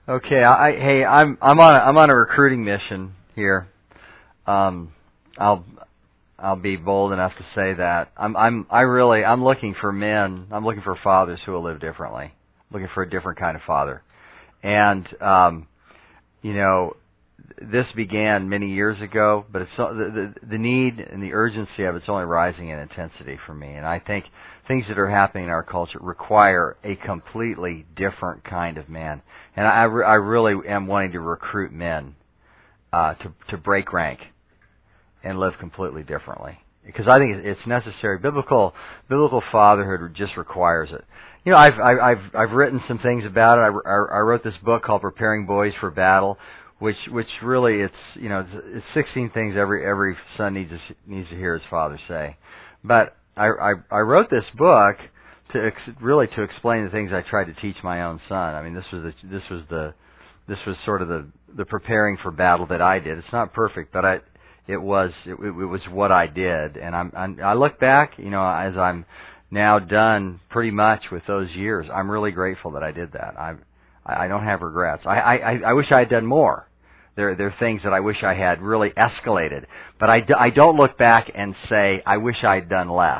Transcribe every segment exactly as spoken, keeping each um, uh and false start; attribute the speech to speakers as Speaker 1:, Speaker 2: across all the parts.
Speaker 1: Okay, I, hey, I'm I'm on a, I'm on a recruiting mission here. Um, I'll I'll be bold enough to say that I'm I'm I really I'm looking for men. I'm looking for fathers who will live differently. I'm looking for a different kind of father, and um, you know, this began many years ago, but it's the, the the need and the urgency of it's only rising in intensity for me. And I think things that are happening in our culture require a completely different kind of man. And I, re- I really am wanting to recruit men uh, to to break rank and live completely differently, because I think it's necessary. Biblical biblical fatherhood just requires it. You know, I've I've I've written some things about it. I, I, I wrote this book called Preparing Boys for Battle, which which really it's you know it's, it's sixteen things every every son needs to needs to hear his father say. But I I, I wrote this book to ex- really to explain the things I tried to teach my own son. I mean, this was the, this was the this was sort of the the preparing for battle that I did. It's not perfect, but I it was it, it was what I did, and I'm, I'm I look back, you know, as I'm now done pretty much with those years. I'm really grateful that I did that. I I don't have regrets. I I I wish I had done more. There there are things that I wish I had really escalated, but I, I don't look back and say I wish I had done less.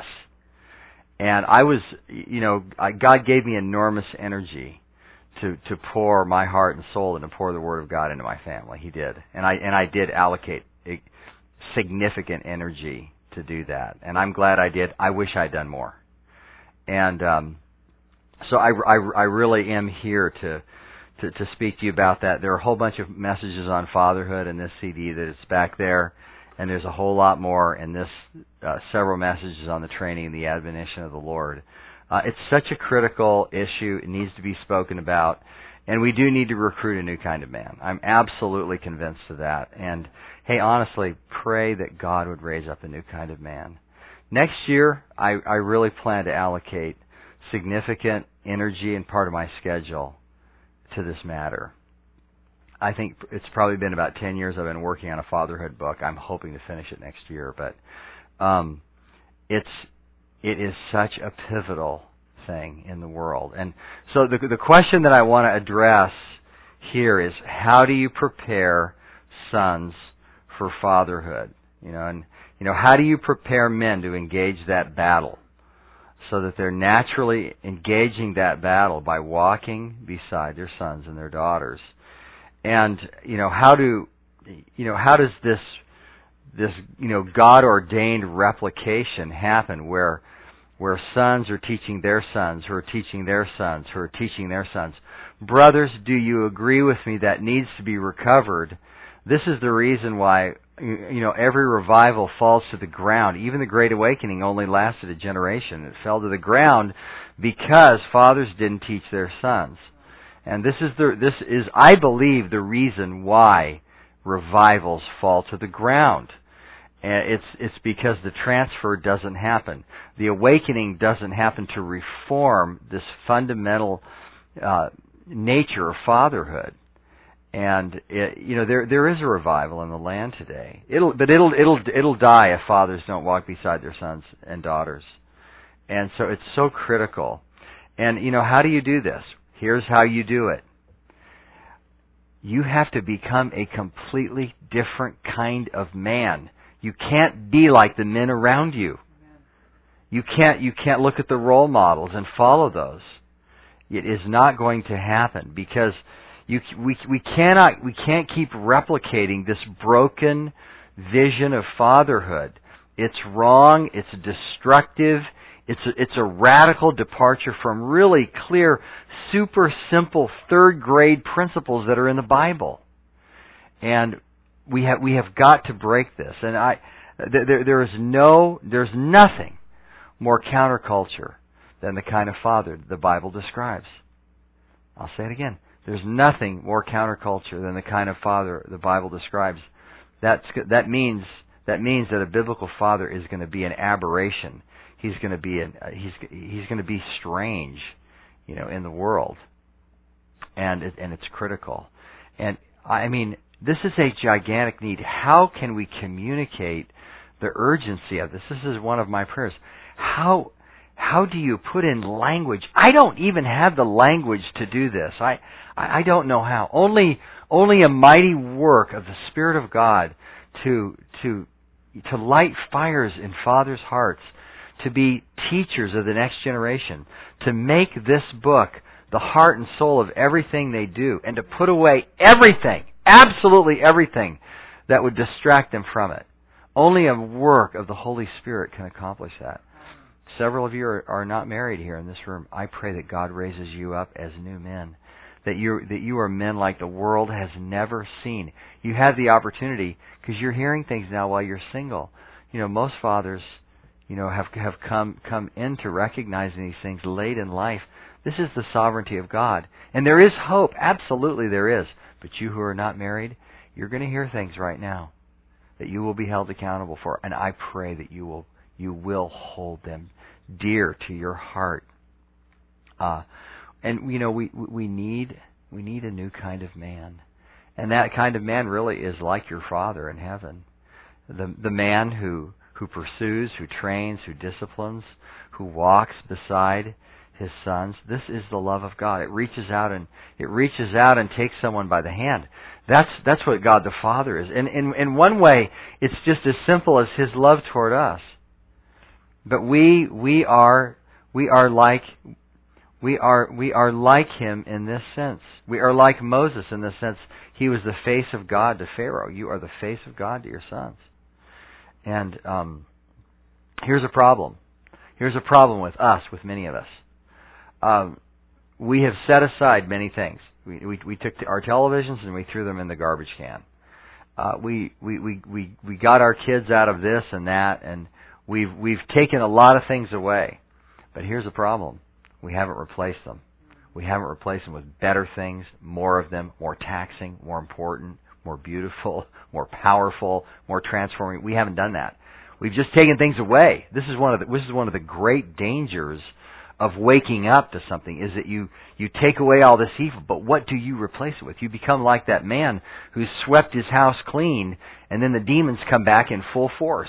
Speaker 1: And I was, you know, God gave me enormous energy to to pour my heart and soul and to pour the Word of God into my family. He did, and I and I did allocate a significant energy to do that, and I'm glad I did. I wish I'd done more. And um, so I, I, I really am here to, to to speak to you about that. There are a whole bunch of messages on fatherhood in this C D that is back there. And there's a whole lot more in this, uh, several messages on the training and the admonition of the Lord. Uh, it's such a critical issue. It needs to be spoken about. And we do need to recruit a new kind of man. I'm absolutely convinced of that. And, hey, honestly, pray that God would raise up a new kind of man. Next year, I, I really plan to allocate significant energy and part of my schedule to this matter. I think it's probably been about ten years I've been working on a fatherhood book. I'm hoping to finish it next year, but um, it's it is such a pivotal thing in the world. And so the the question that I want to address here is, how do you prepare sons for fatherhood? You know, and you know, how do you prepare men to engage that battle so that they're naturally engaging that battle by walking beside their sons and their daughters? And, you know, how do, you know, how does this, this, you know, God-ordained replication happen where, where sons are teaching their sons, who are teaching their sons, who are teaching their sons? Brothers, do you agree with me that needs to be recovered? This is the reason why, you know, every revival falls to the ground. Even the Great Awakening only lasted a generation. It fell to the ground because fathers didn't teach their sons. And this is the this is I believe the reason why revivals fall to the ground. And it's it's because the transfer doesn't happen. The awakening doesn't happen to reform this fundamental uh, nature of fatherhood. And it, you know, there there is a revival in the land today. It'll but it'll it'll it'll die if fathers don't walk beside their sons and daughters. And so it's so critical. And you know, how do you do this? Here's how you do it. You have to become a completely different kind of man. You can't be like the men around you. You can't you can't look at the role models and follow those. It is not going to happen because you we we cannot we can't keep replicating this broken vision of fatherhood. It's wrong, it's destructive. It's a, it's a radical departure from really clear, super simple third grade principles that are in the Bible, and we have we have got to break this. And I there there is no there's nothing more counterculture than the kind of father the Bible describes. I'll say it again. There's nothing more counterculture than the kind of father the Bible describes. That's that means that means that a biblical father is going to be an aberration. He's going to be an, uh, he's he's going to be strange, you know, in the world, and it, and it's critical. And I mean, this is a gigantic need. How can we communicate the urgency of this? This is one of my prayers. How how do you put in language? I don't even have the language to do this. I, I don't know how. Only, only a mighty work of the Spirit of God to, to, to light fires in fathers' hearts, to be teachers of the next generation, to make this book the heart and soul of everything they do, and to put away everything, absolutely everything, that would distract them from it. Only a work of the Holy Spirit can accomplish that. Several of you are, are not married here in this room. I pray that God raises you up as new men, that you that you are men like the world has never seen. You have the opportunity because you're hearing things now while you're single. You know, most fathers, you know, have have come come into recognizing these things late in life. This is the sovereignty of God, and there is hope. Absolutely, there is. But you who are not married, you're going to hear things right now that you will be held accountable for, and I pray that you will you will hold them dear to your heart. Uh, and you know, we we need we need a new kind of man, and that kind of man really is like your Father in heaven, the the man who who pursues, who trains, who disciplines, who walks beside His sons. This is the love of God. It reaches out and it reaches out and takes someone by the hand. That's that's what God the Father is. And in in one way, it's just as simple as His love toward us. But we we are we are like we are we are like Him in this sense. We are like Moses in the sense he was the face of God to Pharaoh. You are the face of God to your sons. And um, here's a problem. Here's a problem with us, with many of us. Um, we have set aside many things. We we, we took our televisions and we threw them in the garbage can. Uh, we, we we we we got our kids out of this and that, and we've we've taken a lot of things away. But here's the problem: we haven't replaced them. We haven't replaced them with better things, more of them, more taxing, more important, more beautiful, more powerful, more transforming. We haven't done that. We've just taken things away. This is one of the this is one of the great dangers of waking up to something, is that you, you take away all this evil, but what do you replace it with? You become like that man who's swept his house clean, and then the demons come back in full force.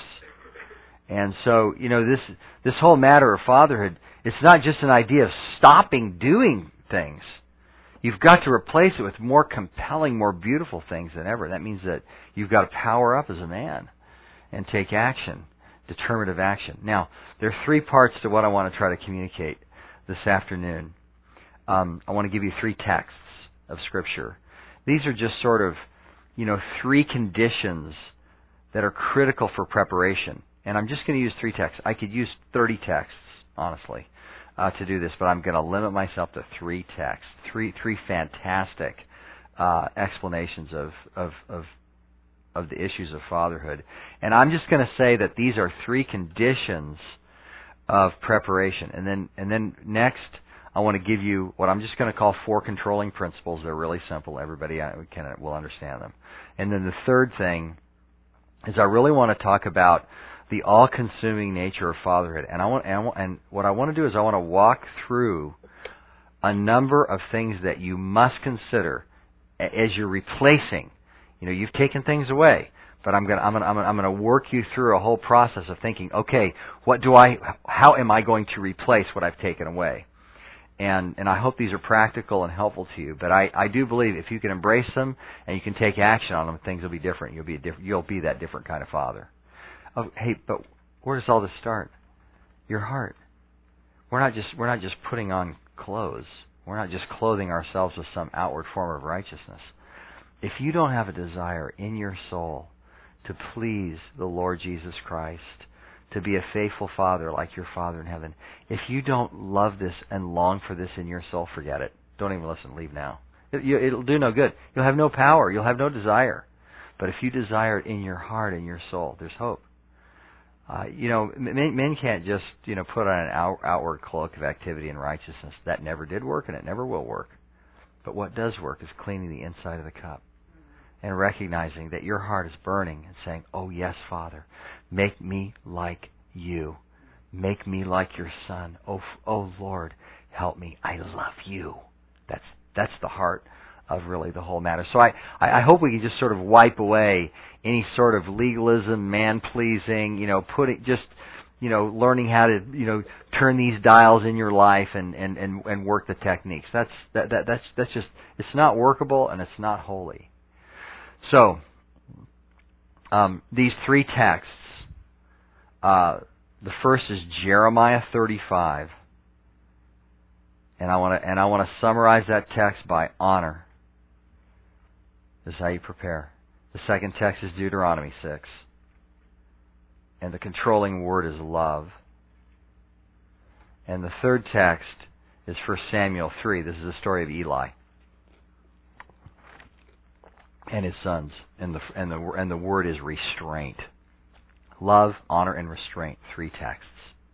Speaker 1: And so, you know, this this whole matter of fatherhood, it's not just an idea of stopping doing things. You've got to replace it with more compelling, more beautiful things than ever. That means that you've got to power up as a man and take action. Determinative action. Now, there are three parts to what I want to try to communicate this afternoon. Um, I want to give you three texts of Scripture. These are just sort of, you know, three conditions that are critical for preparation. And I'm just going to use three texts. I could use thirty texts, honestly, uh, to do this, but I'm going to limit myself to three texts, three three fantastic uh, explanations of of of of the issues of fatherhood. And I'm just going to say that these are three conditions of preparation. And then and then next, I want to give you what I'm just going to call four controlling principles. They're really simple. Everybody can will understand them. And then the third thing is I really want to talk about the all-consuming nature of fatherhood. And I want and, and what I want to do is I want to walk through a number of things that you must consider as you're replacing. You know, you've taken things away, but I'm going to I'm going to I'm going to work you through a whole process of thinking, okay, what do I how am I going to replace what I've taken away? And and I hope these are practical and helpful to you, but I, I do believe if you can embrace them and you can take action on them, things will be different. You'll be a diff- you'll be that different kind of father. Oh, hey, but where does all this start? Your heart. We're not just we're not just putting on clothes. We're not just clothing ourselves with some outward form of righteousness. If you don't have a desire in your soul to please the Lord Jesus Christ, to be a faithful father like your Father in heaven, if you don't love this and long for this in your soul, forget it. Don't even listen. Leave now. It, you, it'll do no good. You'll have no power. You'll have no desire. But if you desire it in your heart and your soul, there's hope. Uh, you know, men, men can't just, you know, put on an out, outward cloak of activity and righteousness. That never did work, and it never will work. But what does work is cleaning the inside of the cup and recognizing that your heart is burning and saying, oh, yes, Father, make me like you. Make me like your Son. Oh, oh Lord, help me. I love you. That's that's the heart of really the whole matter. So I, I hope we can just sort of wipe away any sort of legalism, man-pleasing, you know, putting just you know, learning how to, you know, turn these dials in your life and, and, and, and work the techniques. That's that, that that's that's just it's not workable and it's not holy. So um, these three texts, uh, the first is Jeremiah thirty-five, and I want to and I want to summarize that text by honor. This is how you prepare. The second text is Deuteronomy six. And the controlling word is love. And the third text is First Samuel three. This is the story of Eli and his sons. And the and the and the word is restraint. Love, honor, and restraint. Three texts.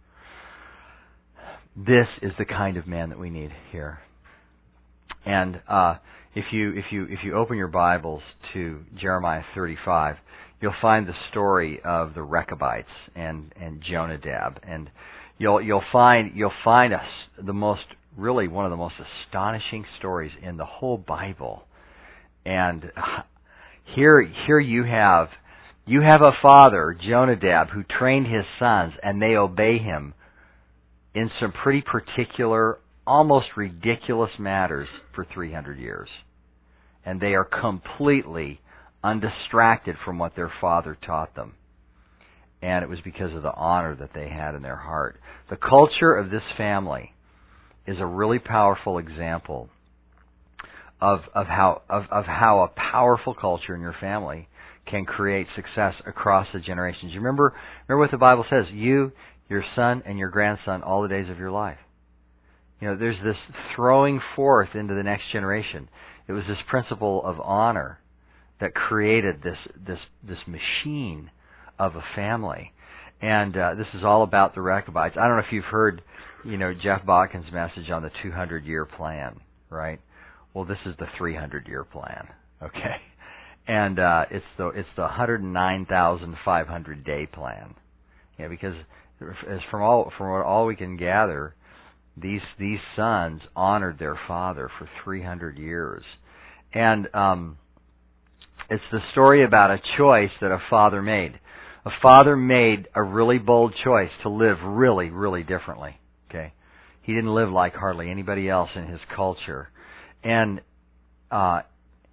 Speaker 1: This is the kind of man that we need here. And uh, if you if you if you open your Bibles to Jeremiah thirty-five, you'll find the story of the Rechabites and, and Jonadab, and you'll you'll find you'll find us the most really one of the most astonishing stories in the whole Bible. And here here you have you have a father, Jonadab, who trained his sons, and they obey him in some pretty particular, almost ridiculous matters for three hundred years, and they are completely undistracted from what their father taught them. And it was because of the honor that they had in their heart. The culture of this family is a really powerful example of of how of, of how a powerful culture in your family can create success across the generations. You remember remember what the Bible says, you, your son, and your grandson all the days of your life. You know, there's this throwing forth into the next generation. It was this principle of honor that created this this this machine of a family, and uh, this is all about the Rechabites. I don't know if you've heard, you know, Jeff Botkin's message on the two hundred year plan, right? Well, this is the three hundred year plan, okay? And uh, it's the it's the one hundred nine thousand five hundred day plan, yeah. Because as from all from what all we can gather, these these sons honored their father for three hundred years, and um. It's the story about a choice that a father made. A father made a really bold choice to live really, really differently. Okay, he didn't live like hardly anybody else in his culture, and uh,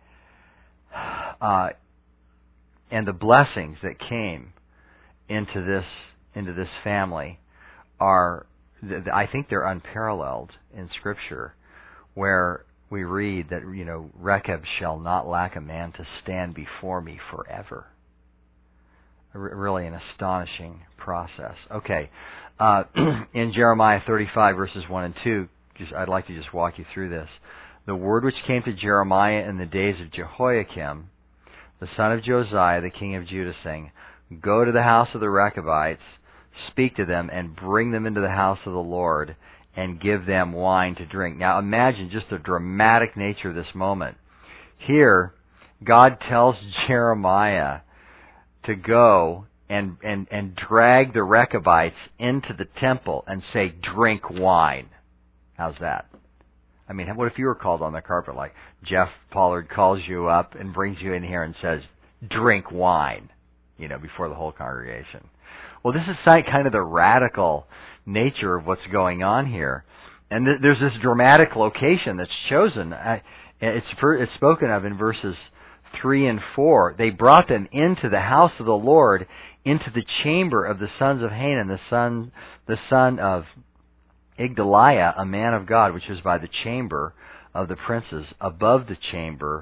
Speaker 1: uh, and the blessings that came into this into this family are, I think, they're unparalleled in Scripture, where we read that, you know, Rechab shall not lack a man to stand before me forever. R- really an astonishing process. Okay, uh, in Jeremiah thirty-five, verses one and two, just, I'd like to just walk you through this. The word which came to Jeremiah in the days of Jehoiakim, the son of Josiah, the king of Judah, saying, Go to the house of the Rechabites, speak to them, and bring them into the house of the Lord, and give them wine to drink. Now imagine just the dramatic nature of this moment. Here, God tells Jeremiah to go and, and, and drag the Rechabites into the temple and say, drink wine. How's that? I mean, what if you were called on the carpet, like Jeff Pollard calls you up and brings you in here and says, drink wine, you know, before the whole congregation? Well, this is kind of the radical nature of what's going on here. And th- there's this dramatic location that's chosen. I, it's, per, it's spoken of in verses three and four. They brought them into the house of the Lord, into the chamber of the sons of Hanan, the son, the son of Igdaliah, a man of God, which was by the chamber of the princes, above the chamber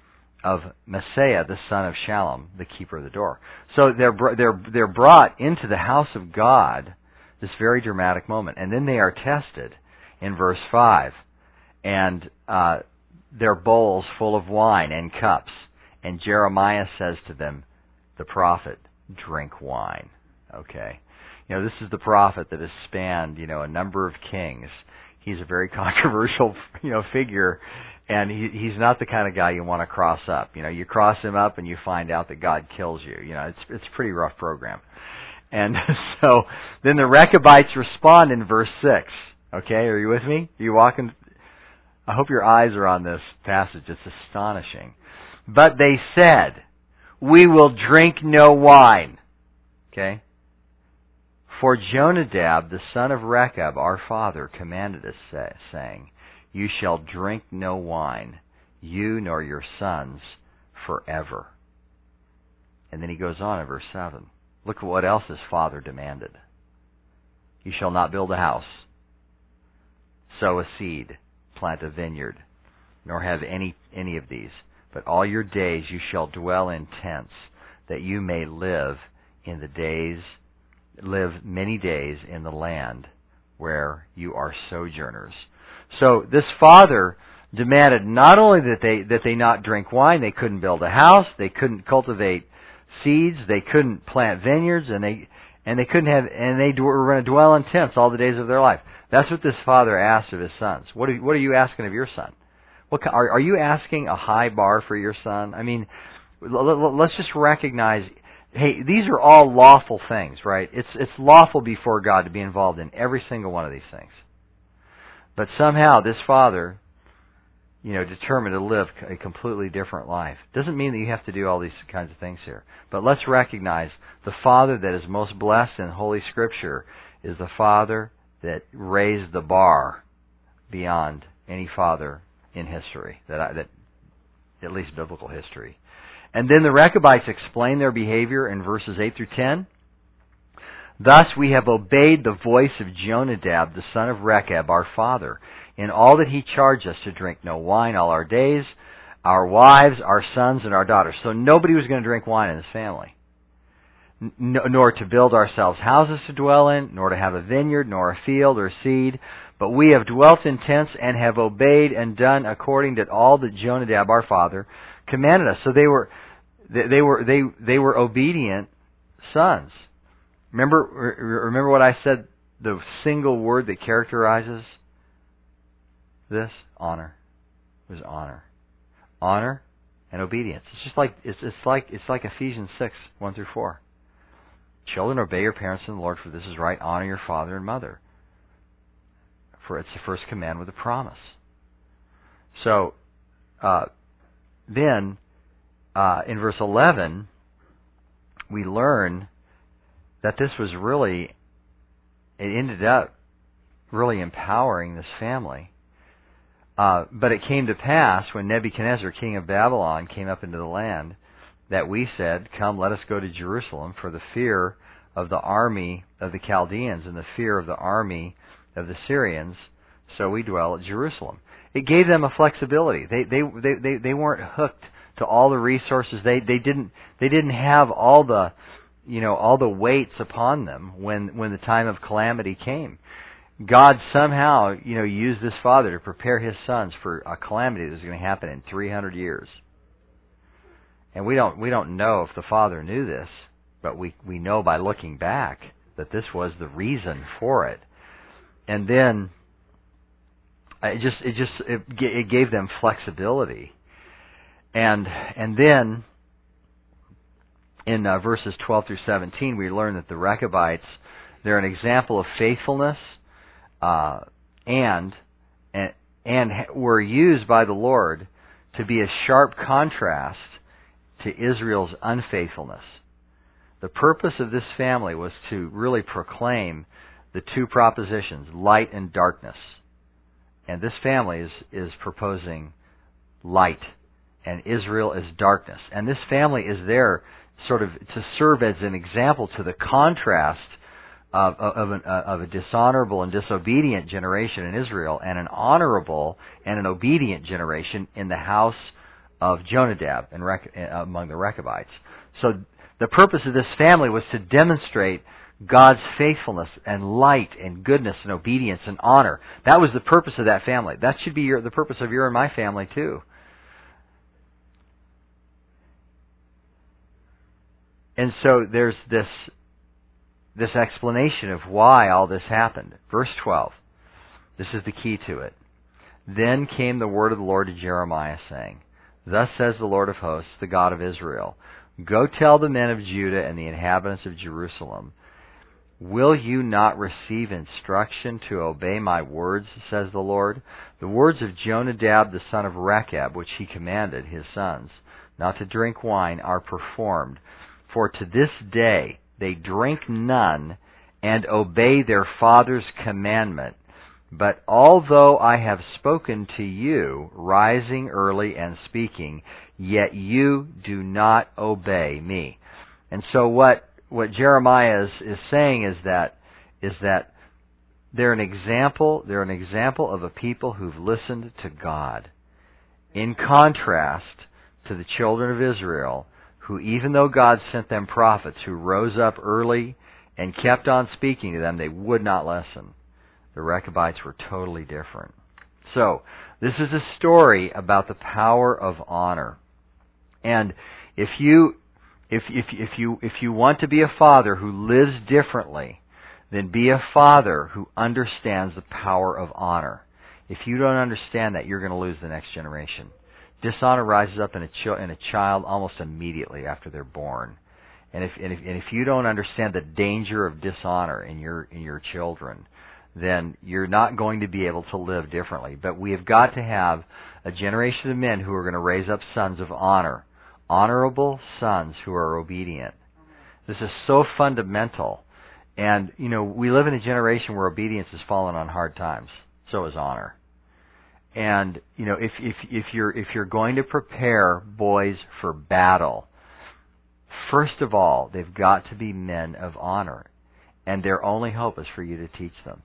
Speaker 1: of Maaseiah, the son of Shallum, the keeper of the door. So they're they're they're brought into the house of God, this very dramatic moment, and then they are tested in verse five, and uh, their bowls full of wine and cups, and Jeremiah says to them, the prophet, drink wine. Okay, you know, this is the prophet that has spanned, you know, a number of kings. He's a very controversial, you know, figure. And he, he's not the kind of guy you want to cross up. You know, you cross him up and you find out that God kills you. You know, it's it's a pretty rough program. And so then the Rechabites respond in verse six. Okay, are you with me? Are you walking? I hope your eyes are on this passage. It's astonishing. But they said, we will drink no wine. Okay? For Jonadab, the son of Rechab, our father, commanded us, say, saying, You shall drink no wine, you nor your sons, forever. And then he goes on in verse seven. Look at what else his father demanded. You shall not build a house, sow a seed, plant a vineyard, nor have any any of these. But all your days you shall dwell in tents, that you may live in the days, live many days in the land where you are sojourners. So this father demanded not only that they that they not drink wine, they couldn't build a house, they couldn't cultivate seeds, they couldn't plant vineyards, and they and they couldn't have and they were going to dwell in tents all the days of their life. That's what this father asked of his sons. What are, what are you asking of your son? What are, are you asking a high bar for your son? I mean, let's just recognize, hey, these are all lawful things, right? It's it's lawful before God to be involved in every single one of these things. But somehow this father, you know, determined to live a completely different life. Doesn't mean that you have to do all these kinds of things here. But let's recognize the father that is most blessed in Holy Scripture is the father that raised the bar beyond any father in history, that I, that at least biblical history. And then the Rechabites explain their behavior in verses eight through ten. Thus we have obeyed the voice of Jonadab, the son of Rechab, our father, in all that he charged us to drink no wine all our days, our wives, our sons, and our daughters. So nobody was going to drink wine in his family. N- nor to build ourselves houses to dwell in, nor to have a vineyard, nor a field or seed. But we have dwelt in tents and have obeyed and done according to all that Jonadab, our father, commanded us. So they were, they were, they, they were obedient sons. Remember, remember what I said? The single word that characterizes this? Honor. It was honor. Honor and obedience. It's just like it's it's like it's like Ephesians six, one through four. Children, obey your parents in the Lord, for this is right. Honor your father and mother. For it's the first command with a promise. So uh, then uh, in verse eleven, we learn that this was really, it ended up really empowering this family. Uh, but it came to pass when Nebuchadnezzar, king of Babylon, came up into the land, that we said, Come, let us go to Jerusalem, for the fear of the army of the Chaldeans and the fear of the army of the Syrians, so we dwell at Jerusalem. It gave them a flexibility. They they they they, they weren't hooked to all the resources. They they didn't they didn't have all the you know all the weights upon them when when the time of calamity came. God somehow, you know, used this father to prepare his sons for a calamity that was going to happen in three hundred years. And we don't we don't know if the father knew this, but we we know by looking back that this was the reason for it. And then it just it just it, it gave them flexibility. And and then in uh, verses twelve through seventeen, we learn that the Rechabites, they're an example of faithfulness. Uh, and, and and were used by the Lord to be a sharp contrast to Israel's unfaithfulness. The purpose of this family was to really proclaim the two propositions, light and darkness. And this family is, is proposing light, and Israel is darkness. And this family is there sort of to serve as an example to the contrast Of, of, an, of a dishonorable and disobedient generation in Israel, and an honorable and an obedient generation in the house of Jonadab and Rech, among the Rechabites. So the purpose of this family was to demonstrate God's faithfulness and light and goodness and obedience and honor. That was the purpose of that family. That should be your, the purpose of your and my family too. And so there's this This explanation of why all this happened. Verse twelve. This is the key to it. Then came the word of the Lord to Jeremiah, saying, Thus says the Lord of hosts, the God of Israel, Go tell the men of Judah and the inhabitants of Jerusalem, Will you not receive instruction to obey my words, says the Lord? The words of Jonadab the son of Rechab, which he commanded his sons not to drink wine, are performed. For to this day they drink none, and obey their father's commandment. But although I have spoken to you, rising early and speaking, yet you do not obey me. And so what what Jeremiah is, is saying is that is that they're an example they're an example of a people who've listened to God. In contrast to the children of Israel, who, even though God sent them prophets who rose up early and kept on speaking to them, they would not listen. The Rechabites were totally different. So, this is a story about the power of honor. And if you if if if you if you want to be a father who lives differently, then be a father who understands the power of honor. If you don't understand that, you're going to lose the next generation. Dishonor rises up in a, ch- in a child almost immediately after they're born. And if, and if and if you don't understand the danger of dishonor in your in your children, then you're not going to be able to live differently. But we have got to have a generation of men who are going to raise up sons of honor, honorable sons who are obedient. This is so fundamental. And, you know, we live in a generation where obedience has fallen on hard times. So is honor. And, you know, if if if you're if you're going to prepare boys for battle, first of all, they've got to be men of honor. And their only hope is for you to teach them.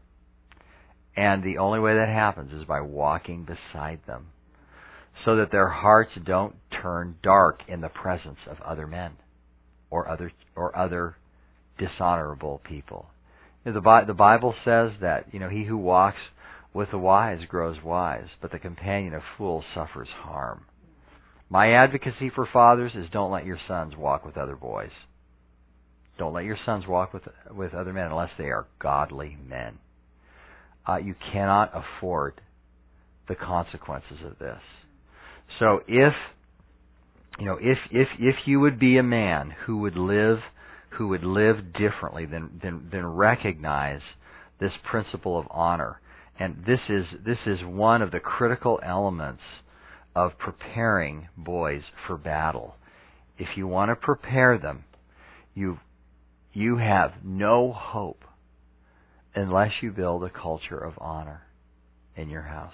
Speaker 1: And the only way that happens is by walking beside them, so that their hearts don't turn dark in the presence of other men or other or other dishonorable people. You know, the the Bible says that, you know, he who walks with the wise grows wise, but the companion of fools suffers harm. My advocacy for fathers is don't let your sons walk with other boys. Don't let your sons walk with with other men unless they are godly men. Uh, you cannot afford the consequences of this. So if you know if if if you would be a man who would live who would live differently, then then then recognize this principle of honor. And this is this is one of the critical elements of preparing boys for battle. If you want to prepare them, you you have no hope unless you build a culture of honor in your house.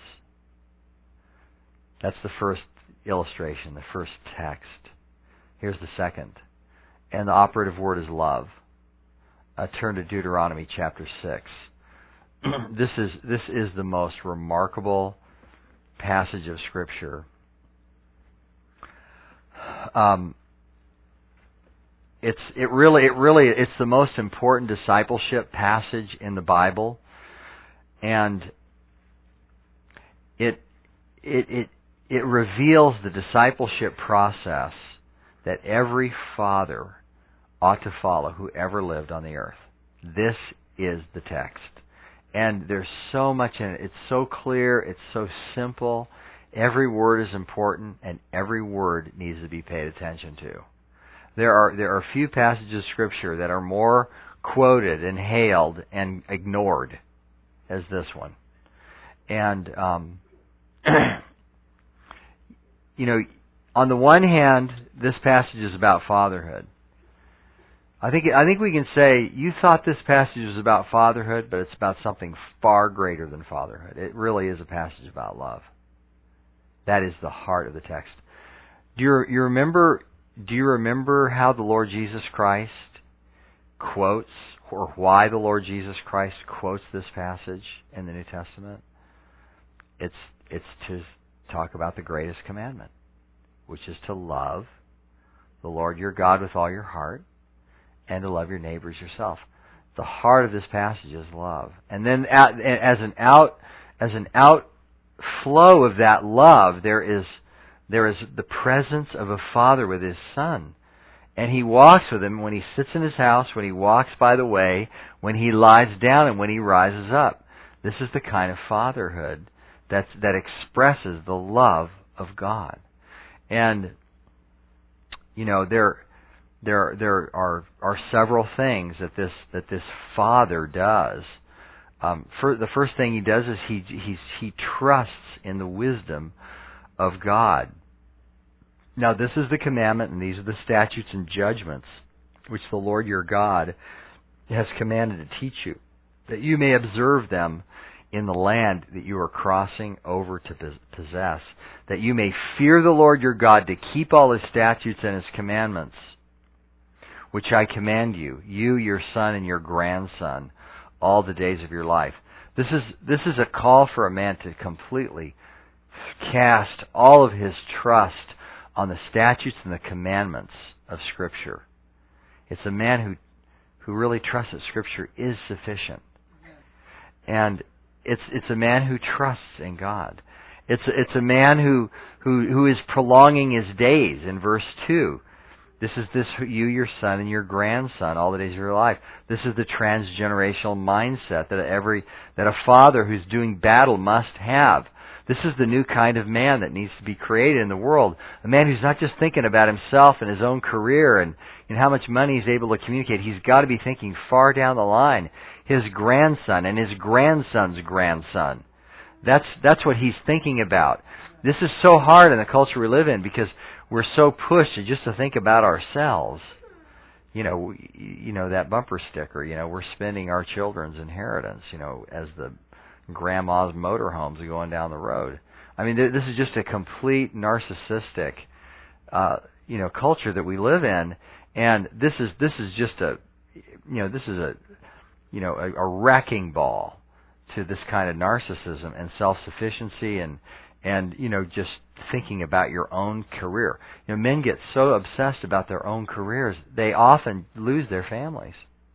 Speaker 1: That's the first illustration, the first text. Here's the second. And the operative word is love. Uh, turn to Deuteronomy chapter six. This is this is the most remarkable passage of Scripture. Um, it's it really it really it's the most important discipleship passage in the Bible, and it it it it reveals the discipleship process that every father ought to follow who ever lived on the earth. This is the text. And there's so much in it. It's so clear. It's so simple. Every word is important, and every word needs to be paid attention to. There are there are few passages of Scripture that are more quoted and hailed and ignored as this one. And um, you know, on the one hand, this passage is about fatherhood. I think I think we can say you thought this passage was about fatherhood, but it's about something far greater than fatherhood. It really is a passage about love. That is the heart of the text. Do you, you remember? Do you remember how the Lord Jesus Christ quotes, or why the Lord Jesus Christ quotes this passage in the New Testament? It's it's to talk about the greatest commandment, which is to love the Lord your God with all your heart, and to love your neighbors yourself. The heart of this passage is love. And then as an out as an outflow of that love, there is there is the presence of a father with his son. And he walks with him when he sits in his house, when he walks by the way, when he lies down, and when he rises up. This is the kind of fatherhood that's, that expresses the love of God. And, you know, there There, there are are several things that this that this father does. Um, for, the first thing he does is he he's, he trusts in the wisdom of God. Now, this is the commandment, and these are the statutes and judgments which the Lord your God has commanded to teach you, that you may observe them in the land that you are crossing over to possess, that you may fear the Lord your God, to keep all His statutes and His commandments, which I command you, you, your son, and your grandson, all the days of your life. This is this is a call for a man to completely cast all of his trust on the statutes and the commandments of Scripture. It's a man who who really trusts that Scripture is sufficient. And it's it's a man who trusts in God. It's it's a man who who who is prolonging his days. In verse two, this is this you, your son, and your grandson, all the days of your life. This is the transgenerational mindset that every that a father who's doing battle must have. This is the new kind of man that needs to be created in the world. A man who's not just thinking about himself and his own career and, and how much money he's able to communicate. He's got to be thinking far down the line. His grandson and his grandson's grandson. That's that's what he's thinking about. This is so hard in the culture we live in because we're so pushed to just to think about ourselves. You know, you know that bumper sticker. You know, we're spending our children's inheritance. You know, as the grandma's motorhomes are going down the road. I mean, this is just a complete narcissistic, uh, you know, culture that we live in, and this is this is just a, you know, this is a, you know, a, a wrecking ball to this kind of narcissism and self-sufficiency and and you know just thinking about your own career. You know, men get so obsessed about their own careers, they often lose their families.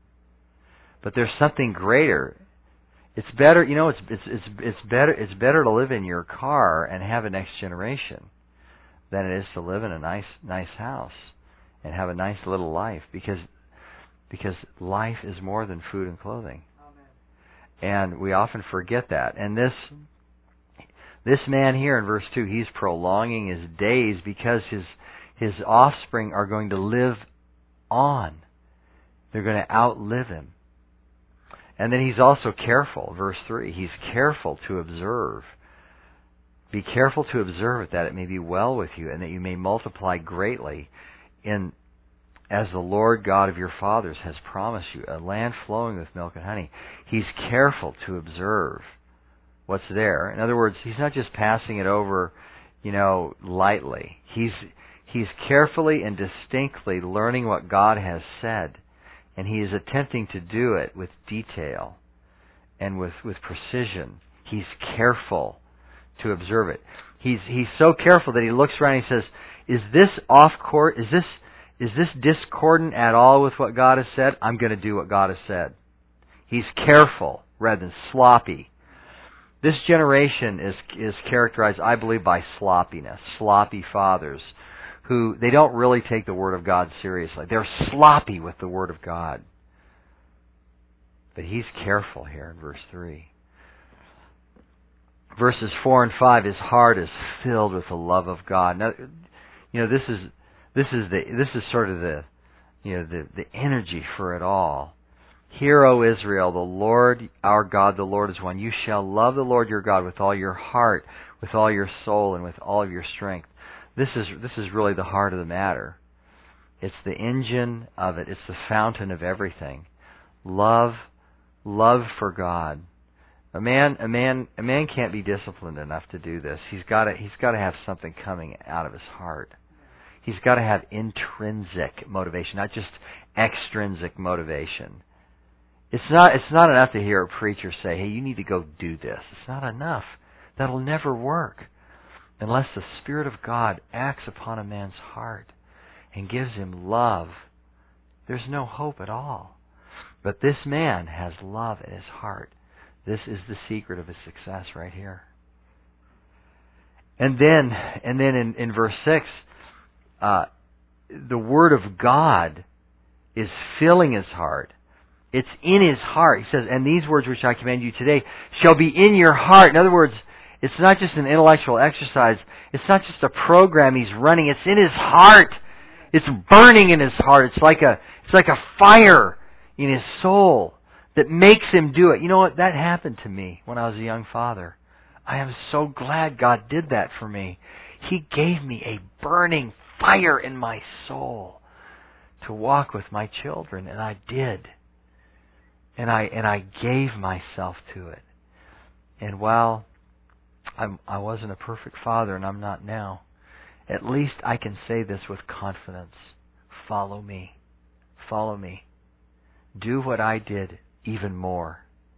Speaker 1: But there's something greater. It's better, you know, it's it's it's it's better it's better to live in your car and have a next generation than it is to live in a nice nice house and have a nice little life, because because life is more than food and clothing. Amen. And we often forget that. And this this man here in verse two, he's prolonging his days because his his offspring are going to live on. They're going to outlive him. And then he's also careful, verse three, he's careful to observe. Be careful to observe it, that it may be well with you, and that you may multiply greatly in as the Lord God of your fathers has promised you, a land flowing with milk and honey. He's careful to observe what's there. In other words, he's not just passing it over, you know, lightly. He's he's carefully and distinctly learning what God has said. And he is attempting to do it with detail and with, with precision. He's careful to observe it. He's he's so careful that he looks around and he says, "Is this off course? Is this is this discordant at all with what God has said? I'm going to do what God has said." He's careful rather than sloppy. This generation is is characterized, I believe, by sloppiness, sloppy fathers who they don't really take the Word of God seriously. They're sloppy with the Word of God. But he's careful here in verse three. Verses four and five, his heart is filled with the love of God. Now, you know, this is this is the this is sort of the you know the, the energy for it all. Hear, O Israel, the Lord our God, the Lord is one. You shall love the Lord your God with all your heart, with all your soul, and with all of your strength. This is this is really the heart of the matter. It's the engine of it. It's the fountain of everything. Love, love for God. A man, a man, a man can't be disciplined enough to do this. He's got to, he's got to have something coming out of his heart. He's got to have intrinsic motivation, not just extrinsic motivation. It's not, it's not enough to hear a preacher say, "Hey, you need to go do this." It's not enough. That'll never work unless the Spirit of God acts upon a man's heart and gives him love. There's no hope at all. But this man has love in his heart. This is the secret of his success right here. And then, and then in, in verse six, uh, the Word of God is filling his heart. It's in his heart. He says, "And these words which I command you today shall be in your heart." In other words, it's not just an intellectual exercise. It's not just a program he's running. It's in his heart. It's burning in his heart. It's like a it's like a fire in his soul that makes him do it. You know what? That happened to me when I was a young father. I am so glad God did that for me. He gave me a burning fire in my soul to walk with my children, and I did. And I and I gave myself to it. And while I'm, I wasn't a perfect father, and I'm not now, at least I can say this with confidence. Follow me. Follow me. Do what I did, even more.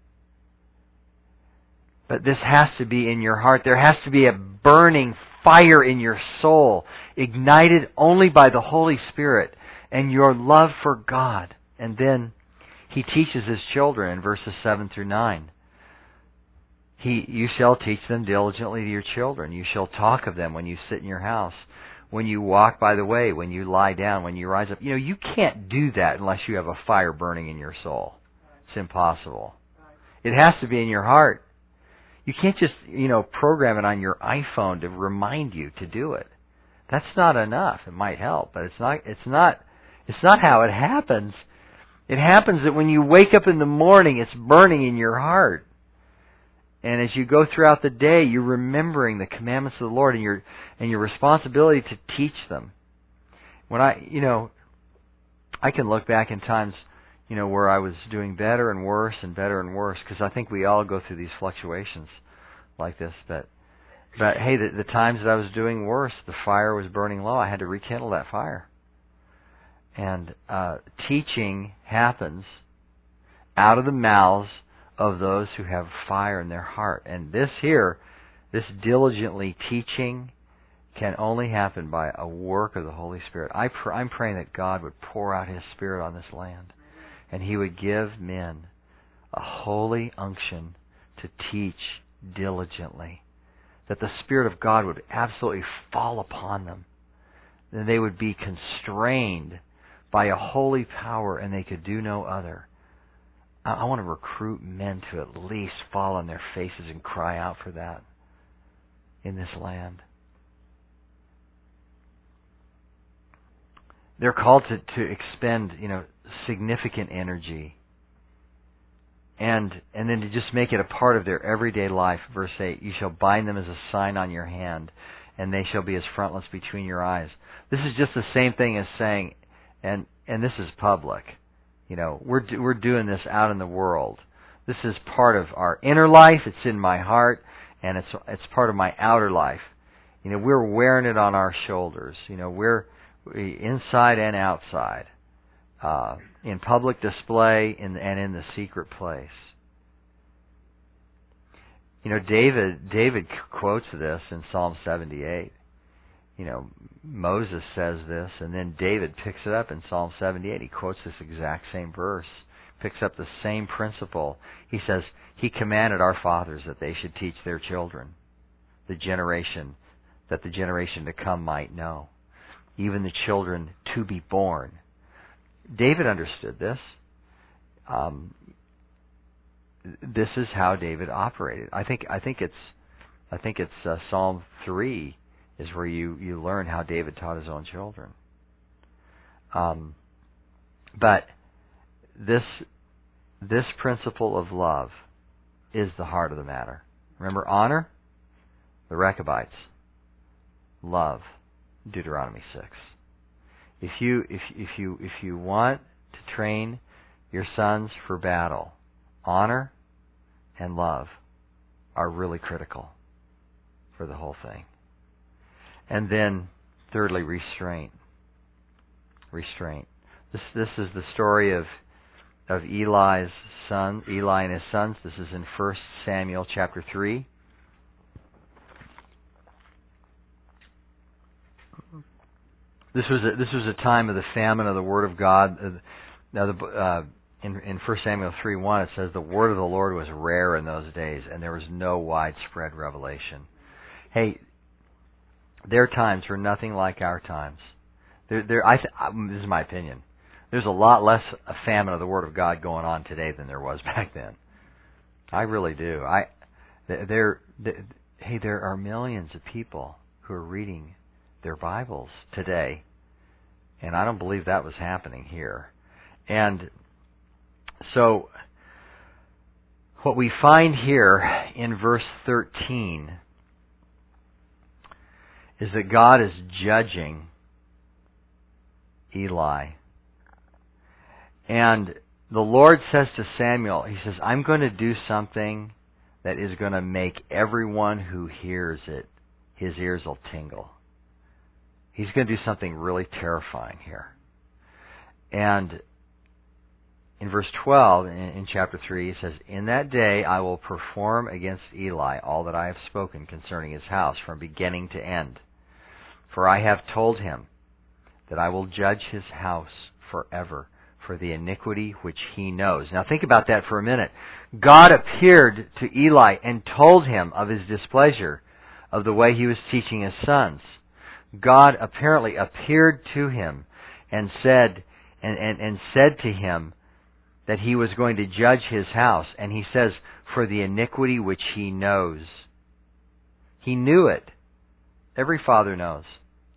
Speaker 1: But this has to be in your heart. There has to be a burning fire in your soul, ignited only by the Holy Spirit and your love for God. And then He teaches His children in verses seven through nine. He, you shall teach them diligently to your children. You shall talk of them when you sit in your house, when you walk by the way, when you lie down, when you rise up. You know, you can't do that unless you have a fire burning in your soul. It's impossible. It has to be in your heart. You can't just, you know, program it on your iPhone to remind you to do it. That's not enough. It might help, but it's not, it's not, it's not how it happens. It happens that when you wake up in the morning, it's burning in your heart. And as you go throughout the day, you're remembering the commandments of the Lord and your and your responsibility to teach them. When I, you know, I can look back in times, you know, where I was doing better and worse and better and worse, because I think we all go through these fluctuations like this. But, but hey, the, the times that I was doing worse, the fire was burning low. I had to rekindle that fire. And uh, teaching happens out of the mouths of those who have fire in their heart. And this here, this diligently teaching, can only happen by a work of the Holy Spirit. I pr- I'm praying that God would pour out His Spirit on this land, and He would give men a holy unction to teach diligently, that the Spirit of God would absolutely fall upon them, and they would be constrained by a holy power, and they could do no other. I want to recruit men to at least fall on their faces and cry out for that in this land. They're called to, to expend, you know, significant energy, and and then to just make it a part of their everyday life. Verse eight, you shall bind them as a sign on your hand, and they shall be as frontlets between your eyes. This is just the same thing as saying, and and this is public. You know, we're we're doing this out in the world. This is part of our inner life. It's in my heart, and it's it's part of my outer life. You know, we're wearing it on our shoulders. You know, we're we, inside and outside, uh, in public display in, and in the secret place. You know, David David quotes this in Psalm seventy-eight. You know, Moses says this, and then David picks it up in Psalm seventy-eight. He quotes this exact same verse, picks up the same principle. He says, He commanded our fathers that they should teach their children, the generation, that the generation to come might know, even the children to be born. David understood this. Um, this is how David operated. I think. I think it's. I think it's uh, Psalm three. Is where you, you learn how David taught his own children. Um, but this this principle of love is the heart of the matter. Remember, honor the Rechabites. Love, Deuteronomy six. If you if if you if you want to train your sons for battle, honor and love are really critical for the whole thing. And then, thirdly, restraint. Restraint. This this is the story of of Eli's son, Eli and his sons. This is in First Samuel chapter three. This was a, this was a time of the famine of the Word of God. Now, the, uh, in in First Samuel three one, it says the Word of the Lord was rare in those days, and there was no widespread revelation. Hey. Their times were nothing like our times. There, there. I th- this is my opinion. There's a lot less a famine of the Word of God going on today than there was back then. I really do. I there. there hey, there are millions of people who are reading their Bibles today, and I don't believe that was happening here. And so, what we find here in verse thirteen is that God is judging Eli. And the Lord says to Samuel, He says, I'm going to do something that is going to make everyone who hears it, his ears will tingle. He's going to do something really terrifying here. And in verse twelve, in, in chapter three, it says, In that day I will perform against Eli all that I have spoken concerning his house from beginning to end. For I have told him that I will judge his house forever for the iniquity which he knows. Now think about that for a minute. God appeared to Eli and told him of his displeasure of the way he was teaching his sons. God apparently appeared to him and said and, and, and said to him that he was going to judge his house. And he says, for the iniquity which he knows. He knew it. Every father knows.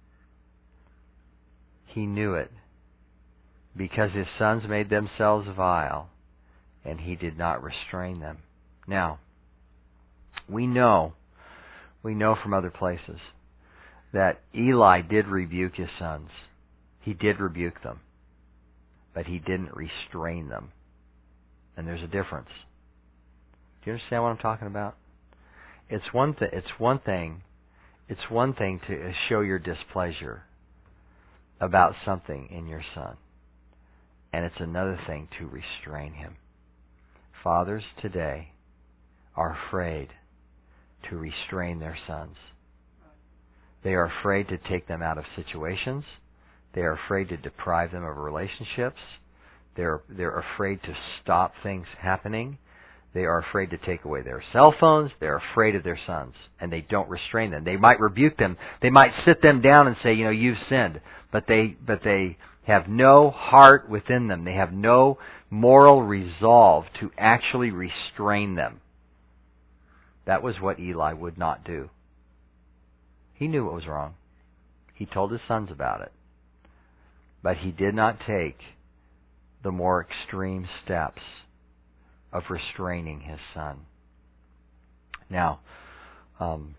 Speaker 1: He knew it. Because his sons made themselves vile, and he did not restrain them. Now, we know, we know from other places that Eli did rebuke his sons. He did rebuke them. But he didn't restrain them. And there's a difference. Do you understand what I'm talking about? It's one th- it's one thing, it's one thing to show your displeasure about something in your son. And it's another thing to restrain him. Fathers today are afraid to restrain their sons. They are afraid to take them out of situations. They are afraid to deprive them of relationships. They're they're afraid to stop things happening. They are afraid to take away their cell phones. They're afraid of their sons, and they don't restrain them. They might rebuke them. They might sit them down and say, you know, you've sinned. But they but they have no heart within them. They have no moral resolve to actually restrain them. That was what Eli would not do. He knew what was wrong. He told his sons about it. But he did not take the more extreme steps of restraining his son. Now, um,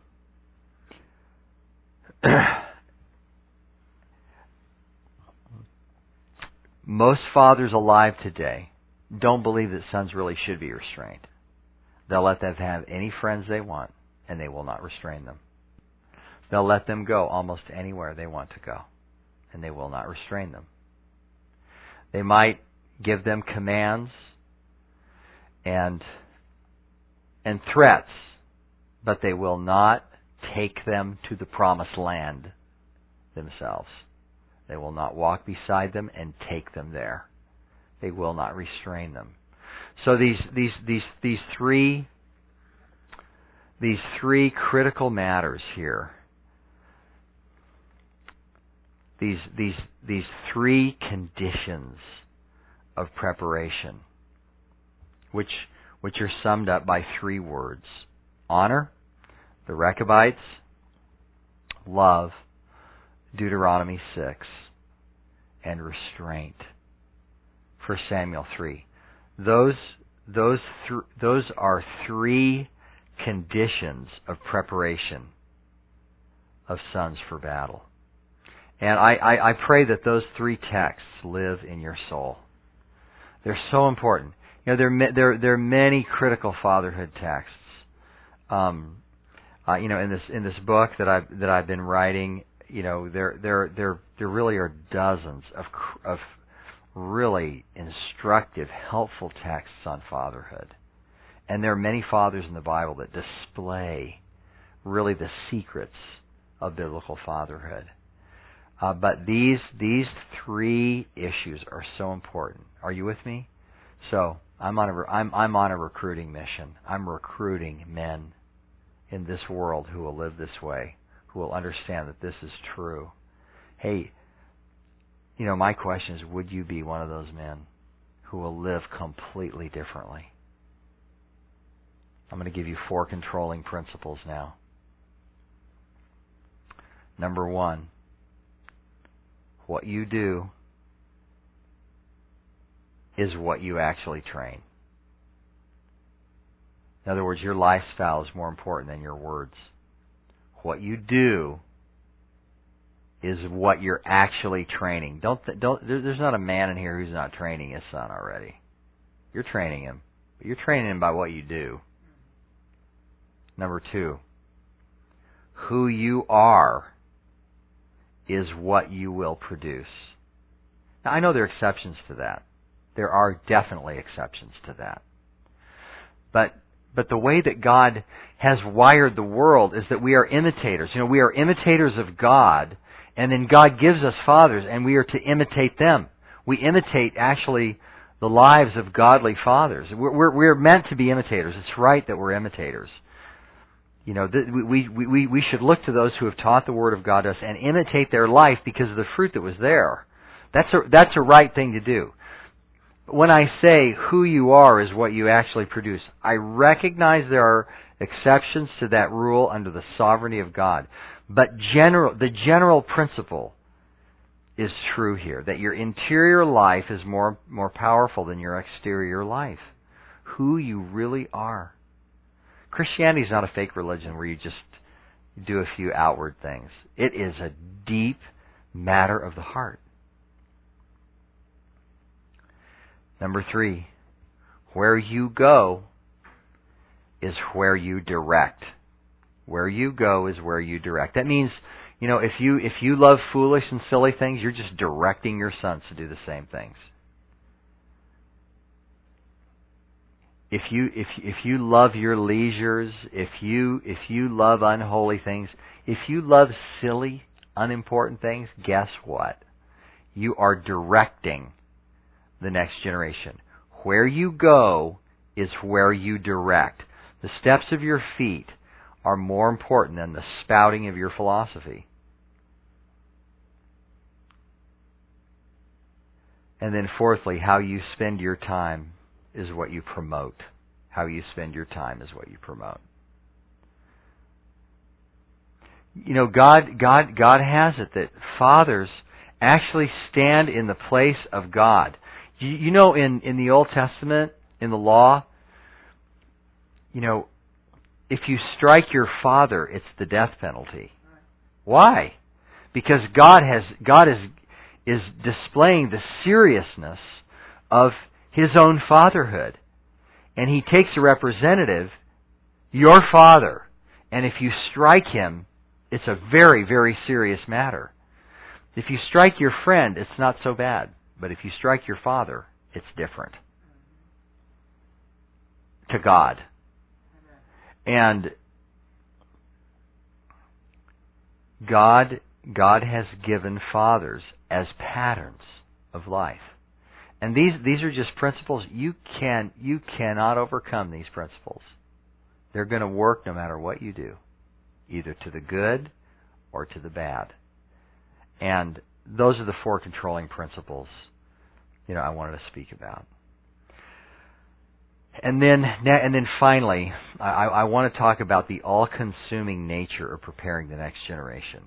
Speaker 1: most fathers alive today don't believe that sons really should be restrained. They'll let them have any friends they want, and they will not restrain them. They'll let them go almost anywhere they want to go, and they will not restrain them. They might give them commands and and threats, but they will not take them to the promised land themselves. They will not walk beside them and take them there. They will not restrain them. So these these these these three these three critical matters here. These these these three conditions of preparation, which which are summed up by three words: honor, the Rechabites, love, Deuteronomy six, and restraint, First Samuel three. Those those th- those are three conditions of preparation of sons for battle. And I, I, I pray that those three texts live in your soul. They're so important. You know, there there there are many critical fatherhood texts. Um, uh, you know, in this in this book that I that I've been writing, you know, there there there there really are dozens of of really instructive, helpful texts on fatherhood, and there are many fathers in the Bible that display really the secrets of biblical fatherhood. Uh, but these these three issues are so important. Are you with me? So I'm on a I'm I'm on a recruiting mission. I'm recruiting men in this world who will live this way, who will understand that this is true. Hey, you know, my question is, would you be one of those men who will live completely differently? I'm going to give you four controlling principles now. Number one, what you do is what you actually train. In other words, your lifestyle is more important than your words. What you do is what you're actually training. Don't th- don't. There, there's not a man in here who's not training his son already. You're training him. But you're training him by what you do. Number two, who you are is what you will produce. Now, I know there are exceptions to that. There are definitely exceptions to that. But but the way that God has wired the world is that we are imitators. You know, we are imitators of God, and then God gives us fathers, and we are to imitate them. We imitate, actually, the lives of godly fathers. We're, we're, we're meant to be imitators. It's right that we're imitators. You know, th- we, we, we, we should look to those who have taught the Word of God to us and imitate their life because of the fruit that was there. That's a, that's a right thing to do. When I say who you are is what you actually produce, I recognize there are exceptions to that rule under the sovereignty of God. But general, the general principle is true here, that your interior life is more, more powerful than your exterior life. Who you really are. Christianity is not a fake religion where you just do a few outward things. It is a deep matter of the heart. Number three, where you go is where you direct. Where you go is where you direct. That means, you know, if you if you love foolish and silly things, you're just directing your sons to do the same things. If you if if you love your leisures, if you if you love unholy things, if you love silly, unimportant things, guess what? You are directing the next generation. Where you go is where you direct. The steps of your feet are more important than the spouting of your philosophy. And then fourthly, how you spend your time is what you promote. How you spend your time is what you promote. You know, God God God has it that fathers actually stand in the place of God. You, you know, in, in the Old Testament, in the law, you know, if you strike your father, it's the death penalty. Why? Because God has God is is displaying the seriousness of His own fatherhood. And He takes a representative, your father, and if you strike him, it's a very, very serious matter. If you strike your friend, it's not so bad. But if you strike your father, it's different. To God. And God God has given fathers as patterns of life. And these these are just principles. You can you cannot overcome these principles. They're going to work no matter what you do, either to the good or to the bad. And those are the four controlling principles, you know, I wanted to speak about. And then, and then finally, I, I want to talk about the all-consuming nature of preparing the next generation.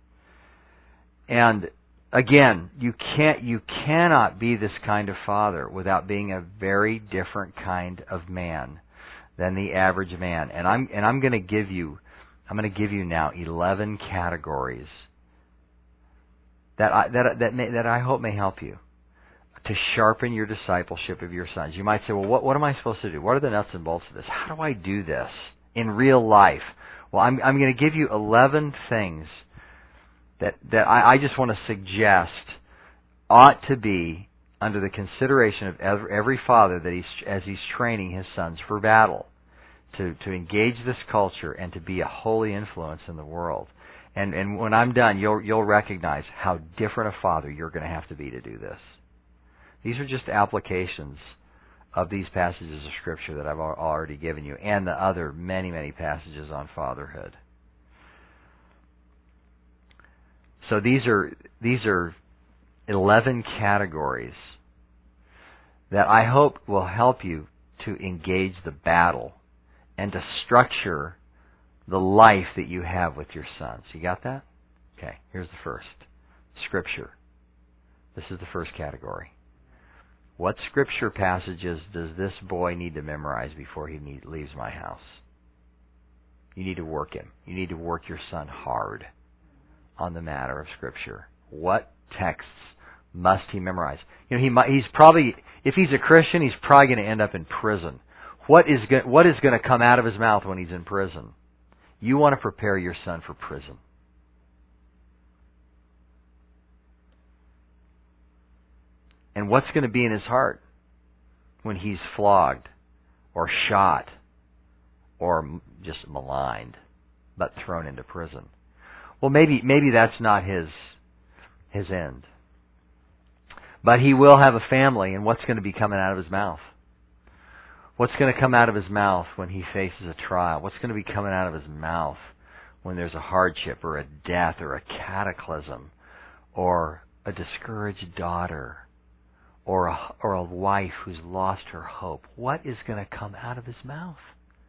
Speaker 1: And again, you can't, you cannot be this kind of father without being a very different kind of man than the average man. And I'm, and I'm going to give you, I'm going to give you now eleven categories that I, that that may, that I hope may help you to sharpen your discipleship of your sons. You might say, well, what, what am I supposed to do? What are the nuts and bolts of this? How do I do this in real life? Well, I'm, I'm going to give you eleven things that, that I, I just want to suggest ought to be under the consideration of every, every father that he's, as he's training his sons for battle, to, to engage this culture and to be a holy influence in the world. And, and when I'm done, you'll, you'll recognize how different a father you're going to have to be to do this. These are just applications of these passages of Scripture that I've already given you, and the other many, many passages on fatherhood. So these are these are eleven categories that I hope will help you to engage the battle and to structure the life that you have with your sons. You got that? Okay, here's the first. Scripture. This is the first category. What Scripture passages does this boy need to memorize before he need, leaves my house? You need to work him. You need to work your son hard on the matter of Scripture. What texts must he memorize. You know, he might, he's probably, if he's a Christian, he's probably going to end up in prison. What is go, what is going to come out of his mouth when he's in prison? You want to prepare your son for prison. And what's going to be in his heart when he's flogged or shot or just maligned but thrown into prison? Well, maybe maybe that's not his his end. But he will have a family, and what's going to be coming out of his mouth? What's going to come out of his mouth when he faces a trial? What's going to be coming out of his mouth when there's a hardship or a death or a cataclysm or a discouraged daughter or a, or a wife who's lost her hope? What is going to come out of his mouth?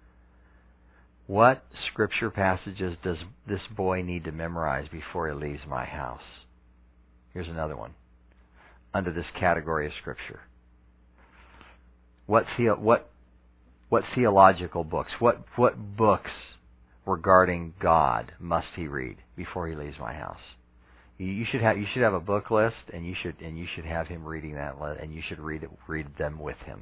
Speaker 1: What scripture passages does this boy need to memorize before he leaves my house? Here's another one under this category of scripture. What the, what what theological books, what what books regarding God must he read before he leaves my house? You, you should have you should have a book list, and you should and you should have him reading that list, and you should read it, read them with him.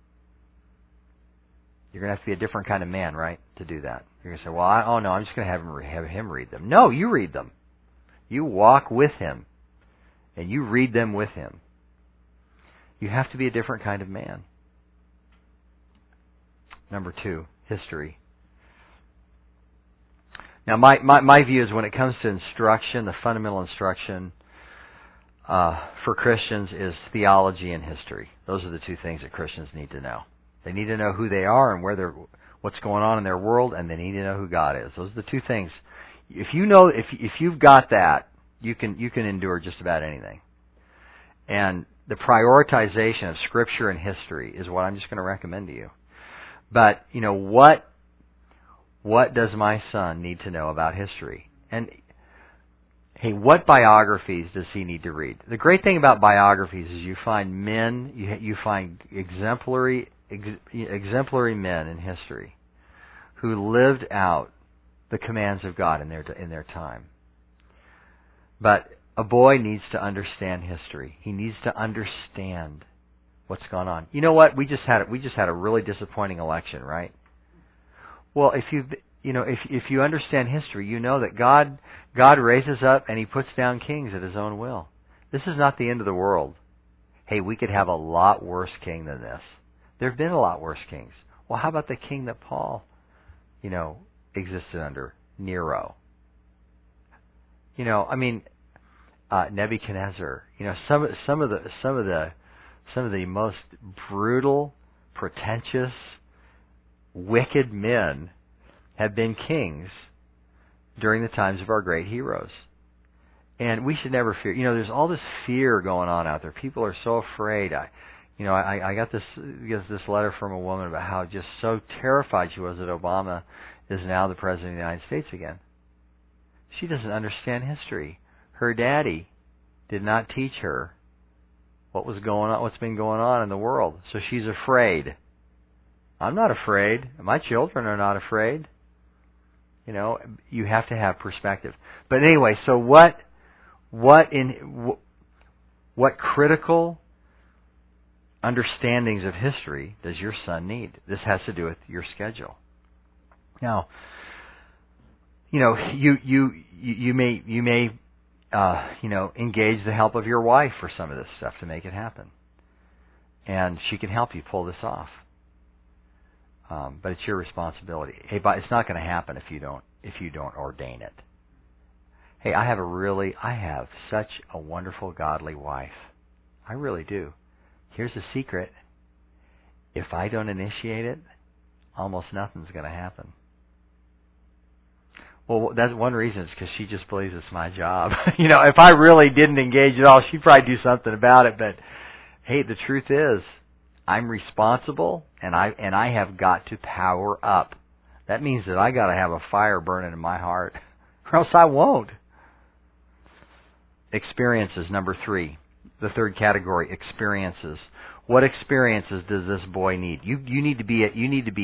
Speaker 1: You're going to have to be a different kind of man, right, to do that. You're going to say, well, I, oh no, I'm just going to have him, have him read them. No, you read them. You walk with him, and you read them with him. You have to be a different kind of man. Number two, history. Now, my, my, my view is when it comes to instruction, the fundamental instruction uh, for Christians is theology and history. Those are the two things that Christians need to know. They need to know who they are and where they're, what's going on in their world, and they need to know who God is. Those are the two things. If you know, if if you've got that, you can you can endure just about anything. And the prioritization of Scripture and history is what I'm just going to recommend to you. But you know what? What does my son need to know about history? And hey, what biographies does he need to read? The great thing about biographies is you find men, you you find exemplary. exemplary men in history who lived out the commands of God in their in their time. But a boy needs to understand history. He needs to understand what's gone on. You know what? We just had we just had a really disappointing election, right? Well, if you you know if if you understand history, you know that God God raises up and He puts down kings at His own will. This is not the end of the world. Hey, we could have a lot worse king than this. There have been a lot worse kings. Well, how about the king that Paul, you know, existed under, Nero? You know, I mean, uh, Nebuchadnezzar. You know, some some of the some of the some of the most brutal, pretentious, wicked men have been kings during the times of our great heroes. And we should never fear. You know, there's all this fear going on out there. People are so afraid. I, you know, I, I got this this letter from a woman about how just so terrified she was that Obama is now the president of the United States again. She doesn't understand history. Her daddy did not teach her what was going on, what's been going on in the world. So she's afraid. I'm not afraid. My children are not afraid. You know, you have to have perspective. But anyway, so what? What in what critical understandings of history does your son need? This has to do with your schedule. Now, you know, you you you may you may uh, you know engage the help of your wife for some of this stuff to make it happen, and she can help you pull this off. Um, but it's your responsibility. Hey, but it's not going to happen if you don't if you don't ordain it. Hey, I have a really, I have such a wonderful, godly wife. I really do. Here's the secret. If I don't initiate it, almost nothing's going to happen. Well, that's one reason is because she just believes it's my job. You know, if I really didn't engage at all, she'd probably do something about it. But, hey, the truth is, I'm responsible, and I and I have got to power up. That means that I got to have a fire burning in my heart, or else I won't. Experiences, number three. The third category, experiences. What experiences does this boy need? You you need to be you need to be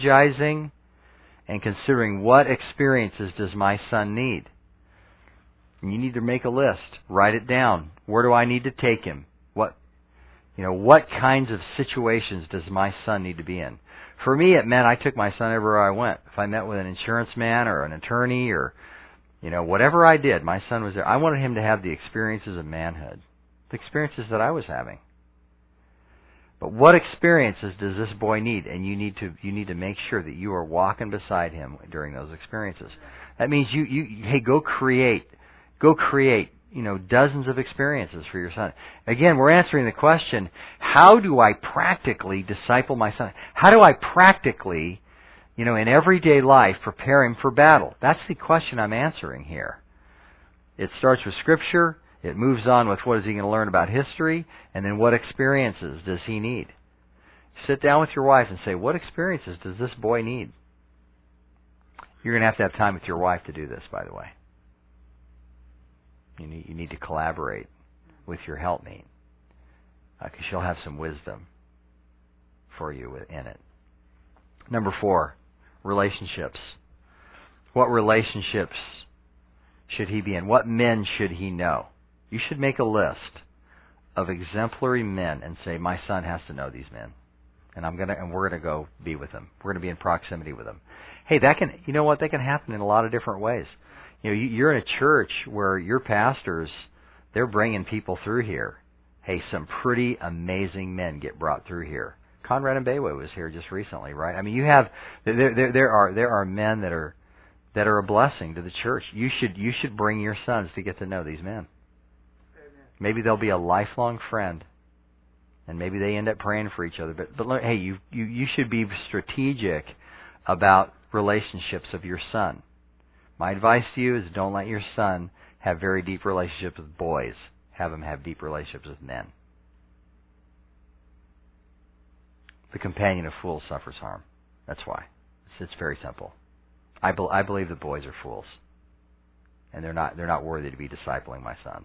Speaker 1: strategizing and considering what experiences does my son need. And you need to make a list. Write it down. Where do I need to take him? What, you know, what kinds of situations does my son need to be in? For me, it meant I took my son everywhere I went. If I met with an insurance man or an attorney or, you know, whatever I did, my son was there. I wanted him to have the experiences of manhood, the experiences that I was having. But what experiences does this boy need? And you need to you need to make sure that you are walking beside him during those experiences. That means you you hey go create go create you know dozens of experiences for your son. Again, we're answering the question: how do I practically disciple my son? How do I practically, you know, in everyday life prepare him for battle? That's the question I'm answering here. It starts with Scripture. It moves on with what is he going to learn about history, and then what experiences does he need? Sit down with your wife and say, what experiences does this boy need? You're going to have to have time with your wife to do this, by the way. You need, you need to collaborate with your helpmate, because uh, she'll have some wisdom for you in it. Number four, relationships. What relationships should he be in? What men should he know? You should make a list of exemplary men and say, my son has to know these men. And I'm gonna and we're gonna go be with them. We're gonna be in proximity with them. Hey, that can you know what? That can happen in a lot of different ways. You know, you're in a church where your pastors, they're bringing people through here. Hey, some pretty amazing men get brought through here. Conrad and Bayway was here just recently, right? I mean, you have there there there are there are men that are that are a blessing to the church. You should you should bring your sons to get to know these men. Maybe they'll be a lifelong friend, and maybe they end up praying for each other. But, but hey, you, you you should be strategic about relationships of your son. My advice to you is don't let your son have very deep relationships with boys. Have him have deep relationships with men. The companion of fools suffers harm. That's why. It's, it's very simple. I, be, I believe the boys are fools, and they're not they're not worthy to be discipling my son.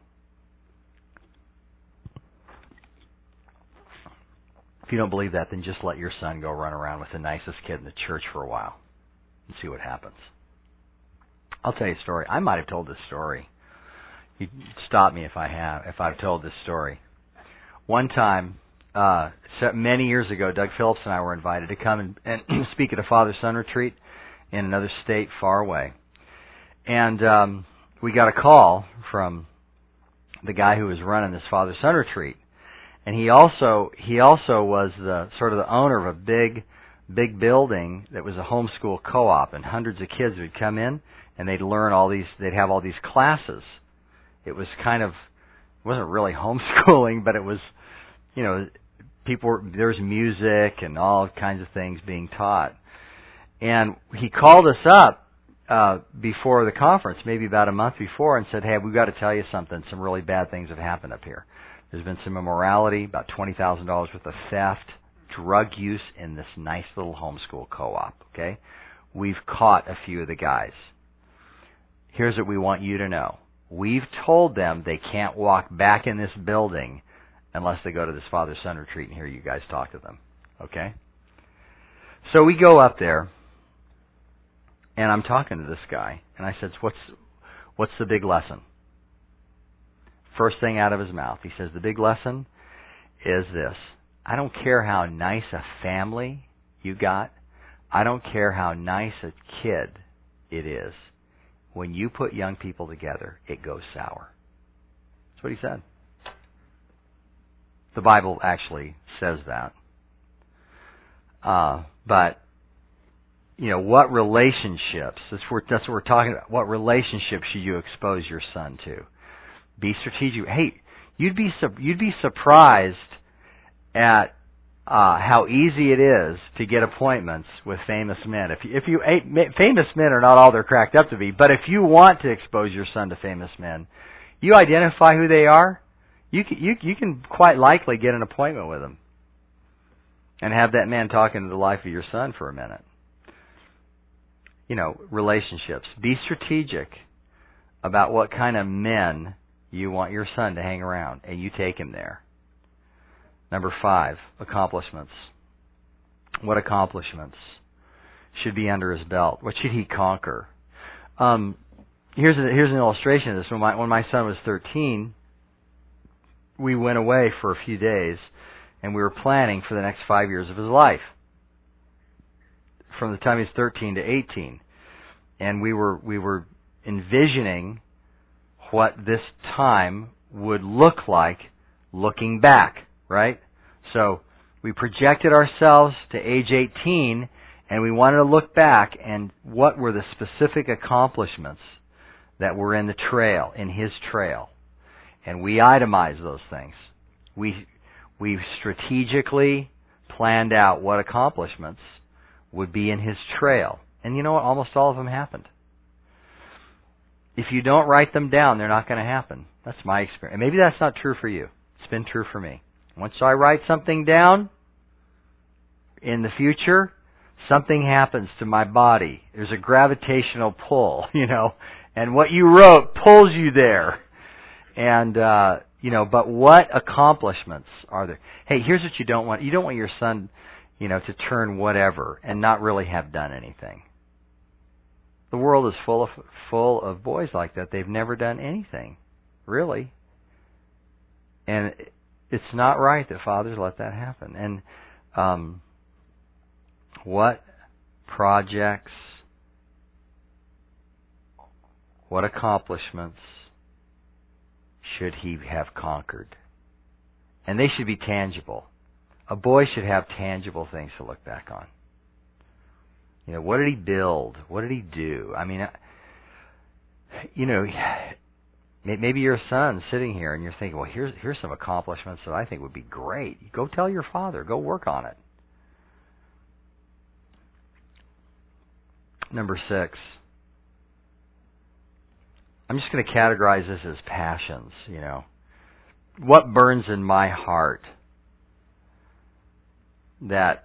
Speaker 1: If you don't believe that, then just let your son go run around with the nicest kid in the church for a while and see what happens. I'll tell you a story. I might have told this story. You stop me if I have, if I've told this story. One time, uh, many years ago, Doug Phillips and I were invited to come and, and speak at a father-son retreat in another state far away. And um, we got a call from the guy who was running this father-son retreat. And he also he also was the sort of the owner of a big big building that was a homeschool co-op, and hundreds of kids would come in and they'd learn all these they'd have all these classes. It was kind of it wasn't really homeschooling, but it was, you know, people were, there was music and all kinds of things being taught. And he called us up uh before the conference, maybe about a month before, and said, "Hey, we've got to tell you something. Some really bad things have happened up here. There's been some immorality, about twenty thousand dollars worth of theft, drug use in this nice little homeschool co-op, okay? We've caught a few of the guys. Here's what we want you to know. We've told them they can't walk back in this building unless they go to this father-son retreat and hear you guys talk to them, okay?" So we go up there, and I'm talking to this guy, and I said, what's, what's the big lesson? First thing out of his mouth, he says, the big lesson is this. I don't care how nice a family you got. I don't care how nice a kid it is. When you put young people together, it goes sour. That's what he said. The Bible actually says that. Uh, but, you know, what relationships, that's what, that's what we're talking about. What relationships should you expose your son to? Be strategic. Hey, you'd be you'd be surprised at uh, how easy it is to get appointments with famous men. If you, if you famous men are not all they're cracked up to be, but if you want to expose your son to famous men, you identify who they are. You can, you you can quite likely get an appointment with them and have that man talk into the life of your son for a minute. You know, relationships. Be strategic about what kind of men you want your son to hang around, and you take him there. Number five, accomplishments. What accomplishments should be under his belt? What should he conquer? Um, here's a, here's an illustration of this. When my when my son was thirteen, we went away for a few days, and we were planning for the next five years of his life, from the time he was thirteen to eighteen, and we were we were envisioning what this time would look like looking back, right? So we projected ourselves to age eighteen, and we wanted to look back and what were the specific accomplishments that were in the trail, in his trail. And we itemized those things. We we strategically planned out what accomplishments would be in his trail. And you know what? Almost all of them happened. If you don't write them down, they're not going to happen. That's my experience. And maybe that's not true for you. It's been true for me. Once I write something down, in the future, something happens to my body. There's a gravitational pull, you know, and what you wrote pulls you there. And, uh, you know, but what accomplishments are there? Hey, here's what you don't want. You don't want your son, you know, to turn whatever and not really have done anything. The world is full of full of boys like that. They've never done anything, really. And it's not right that fathers let that happen. And um, what projects, what accomplishments should he have conquered? And they should be tangible. A boy should have tangible things to look back on. You know, what did he build? What did he do? I mean, you know, maybe your son sitting here and you're thinking, well, here's here's some accomplishments that I think would be great. Go tell your father. Go work on it. Number six. I'm just going to categorize this as passions, you know. What burns in my heart that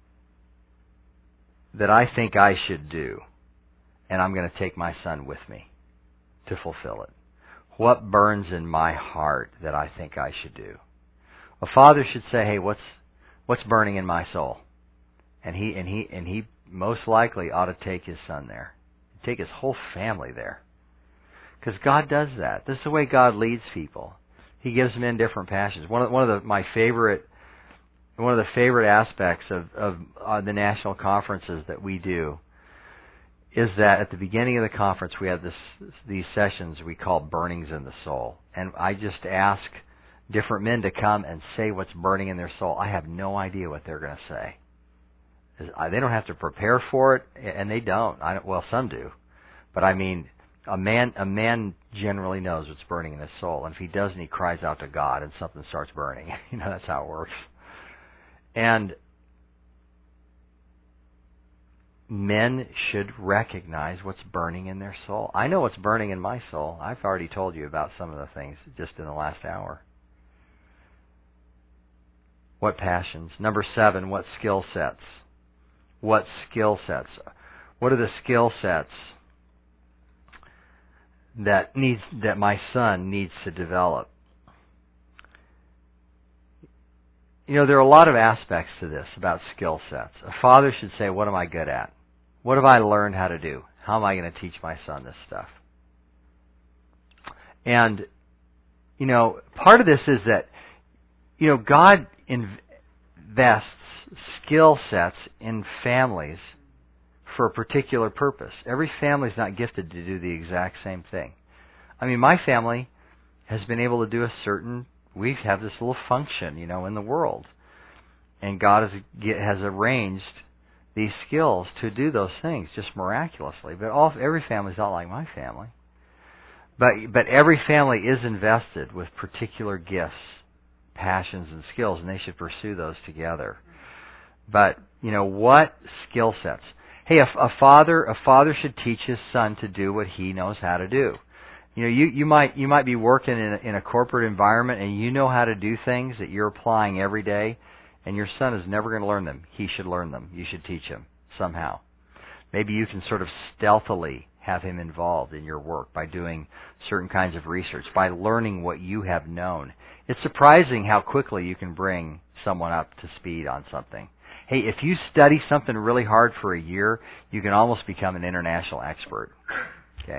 Speaker 1: that I think I should do, and I'm going to take my son with me to fulfill it. What burns in my heart that I think I should do? A father should say, "Hey, what's what's burning in my soul?" And he and he and he most likely ought to take his son there, take his whole family there, because God does that. This is the way God leads people. He gives men different passions. One of one of the, my favorite. One of the favorite aspects of, of uh, the national conferences that we do is that at the beginning of the conference we have this these sessions we call burnings in the soul. And I just ask different men to come and say what's burning in their soul. I have no idea what they're going to say. They don't have to prepare for it, and they don't. I don't. Well, some do. But I mean, a man a man generally knows what's burning in his soul. And if he doesn't, he cries out to God and something starts burning. You know, that's how it works. And men should recognize what's burning in their soul. I know what's burning in my soul. I've already told you about some of the things just in the last hour. What passions? Number seven, what skill sets? What skill sets? What are the skill sets that needs that my son needs to develop? You know, there are a lot of aspects to this about skill sets. A father should say, what am I good at? What have I learned how to do? How am I going to teach my son this stuff? And, you know, part of this is that, you know, God invests skill sets in families for a particular purpose. Every family is not gifted to do the exact same thing. I mean, my family has been able to do a certain we have this little function, you know, in the world. And God has has arranged these skills to do those things just miraculously. But all every family is not like my family. But but every family is invested with particular gifts, passions, and skills, and they should pursue those together. But, you know, what skill sets? Hey, a, a father a father should teach his son to do what he knows how to do. You know, you, you might you might be working in a, in a corporate environment and you know how to do things that you're applying every day, and your son is never going to learn them. He should learn them. You should teach him somehow. Maybe you can sort of stealthily have him involved in your work by doing certain kinds of research, by learning what you have known. It's surprising how quickly you can bring someone up to speed on something. Hey, if you study something really hard for a year, you can almost become an international expert. Okay?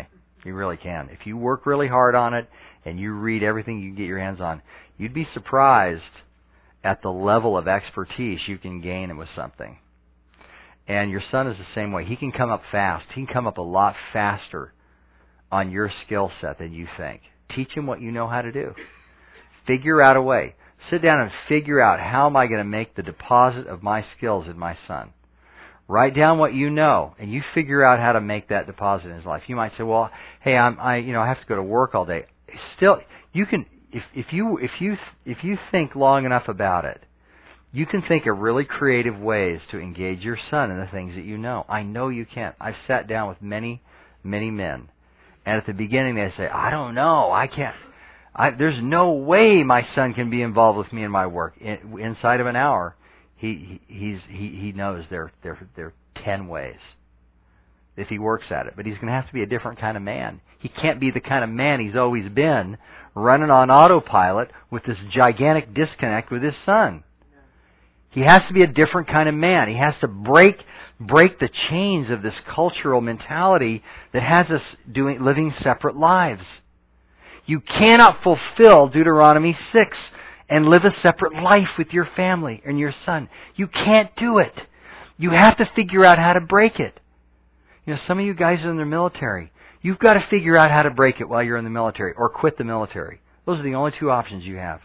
Speaker 1: You really can. If you work really hard on it and you read everything you can get your hands on, you'd be surprised at the level of expertise you can gain with something. And your son is the same way. He can come up fast. He can come up a lot faster on your skill set than you think. Teach him what you know how to do. Figure out a way. Sit down and figure out, how am I going to make the deposit of my skills in my son? Write down what you know, and you figure out how to make that deposit in his life. You might say, "Well, hey, I'm, I, you know, I have to go to work all day." Still, you can, if if you if you if you think long enough about it, you can think of really creative ways to engage your son in the things that you know. I know you can. I've sat down with many, many men, and at the beginning they say, "I don't know, I can't. I, there's no way my son can be involved with me in my work." In, inside of an hour, he he's he he knows there there there are ten ways if he works at it. But he's going to have to be a different kind of man. He can't be the kind of man he's always been, running on autopilot with this gigantic disconnect with his son. He has to be a different kind of man. He has to break break the chains of this cultural mentality that has us doing living separate lives. You cannot fulfill Deuteronomy six and live a separate life with your family and your son. You can't do it. You have to figure out how to break it. You know, some of you guys are in the military. You've got to figure out how to break it while you're in the military, or quit the military. Those are the only two options you have.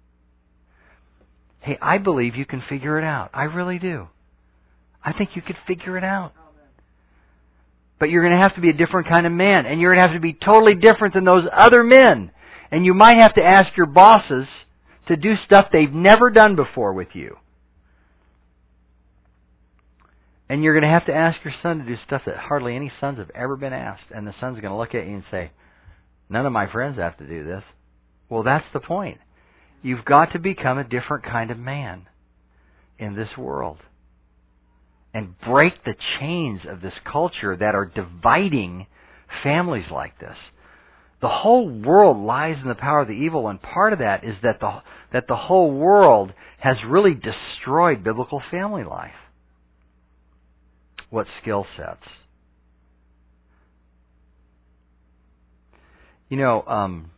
Speaker 1: Hey, I believe you can figure it out. I really do. I think you could figure it out. But you're going to have to be a different kind of man, and you're going to have to be totally different than those other men. And you might have to ask your bosses to do stuff they've never done before with you. And you're going to have to ask your son to do stuff that hardly any sons have ever been asked. And the son's going to look at you and say, "None of my friends have to do this." Well, that's the point. You've got to become a different kind of man in this world. And break the chains of this culture that are dividing families like this. The whole world lies in the power of the evil, and part of that is that the that the whole world has really destroyed biblical family life. What skill sets? You know, um,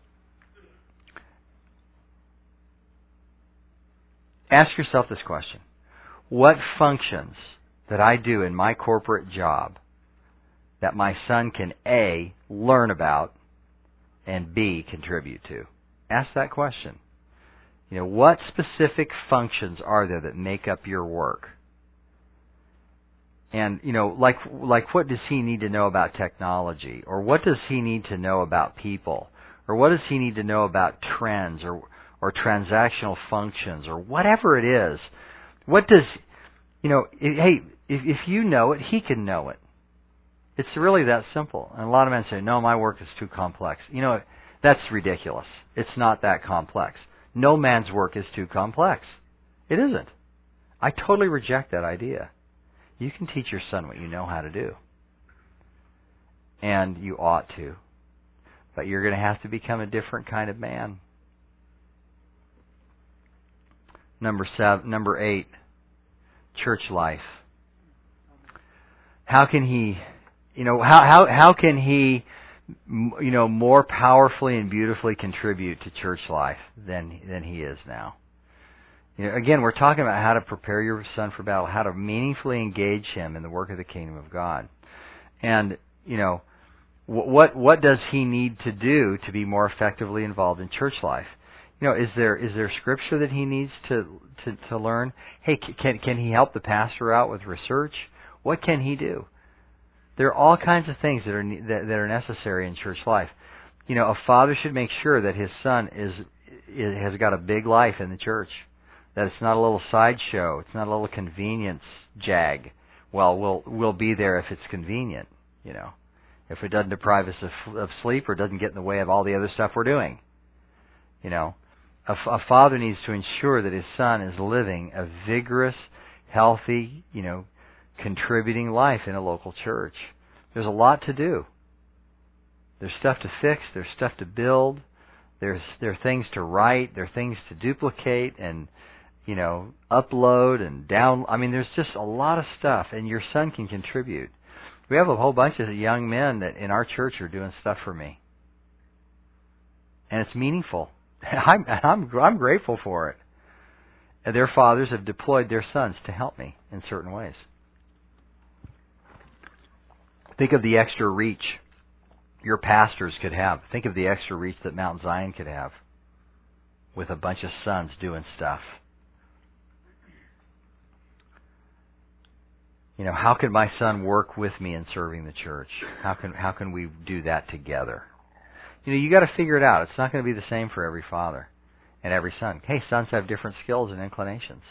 Speaker 1: ask yourself this question. What functions that I do in my corporate job that my son can A, learn about, and B, contribute to? Ask that question. You know, what specific functions are there that make up your work? And, you know, like like what does he need to know about technology? Or what does he need to know about people? Or what does he need to know about trends or or transactional functions or whatever it is? What does, you know, hey, if, if you know it, he can know it. It's really that simple. And a lot of men say, "No, my work is too complex." You know, that's ridiculous. It's not that complex. No man's work is too complex. It isn't. I totally reject that idea. You can teach your son what you know how to do. And you ought to. But you're going to have to become a different kind of man. Number seven, number eight, church life. How can he, you know, how how how can he, you know, more powerfully and beautifully contribute to church life than than he is now? You know, again, we're talking about how to prepare your son for battle, how to meaningfully engage him in the work of the kingdom of God. And, you know, what what does he need to do to be more effectively involved in church life? You know, is there is there scripture that he needs to to, to learn? Hey, can can he help the pastor out with research? What can he do? There are all kinds of things that are that, that are necessary in church life. You know, a father should make sure that his son is, is has got a big life in the church. That it's not a little sideshow. It's not a little convenience jag. Well, we'll we'll be there if it's convenient. You know, if it doesn't deprive us of, of sleep or doesn't get in the way of all the other stuff we're doing. You know, a, a father needs to ensure that his son is living a vigorous, healthy, you know, contributing life in a local church. There's a lot to do. There's stuff to fix. There's stuff to build. There's there are things to write. There are things to duplicate and, you know, upload and down. I mean, there's just a lot of stuff, and your son can contribute. We have a whole bunch of young men that in our church are doing stuff for me. And it's meaningful. I'm, I'm, I'm grateful for it. And their fathers have deployed their sons to help me in certain ways. Think of the extra reach your pastors could have. Think of the extra reach that Mount Zion could have with a bunch of sons doing stuff. You know, how can my son work with me in serving the church? How can how can we do that together? You know, you got to figure it out. It's not going to be the same for every father and every son. Hey, sons have different skills and inclinations.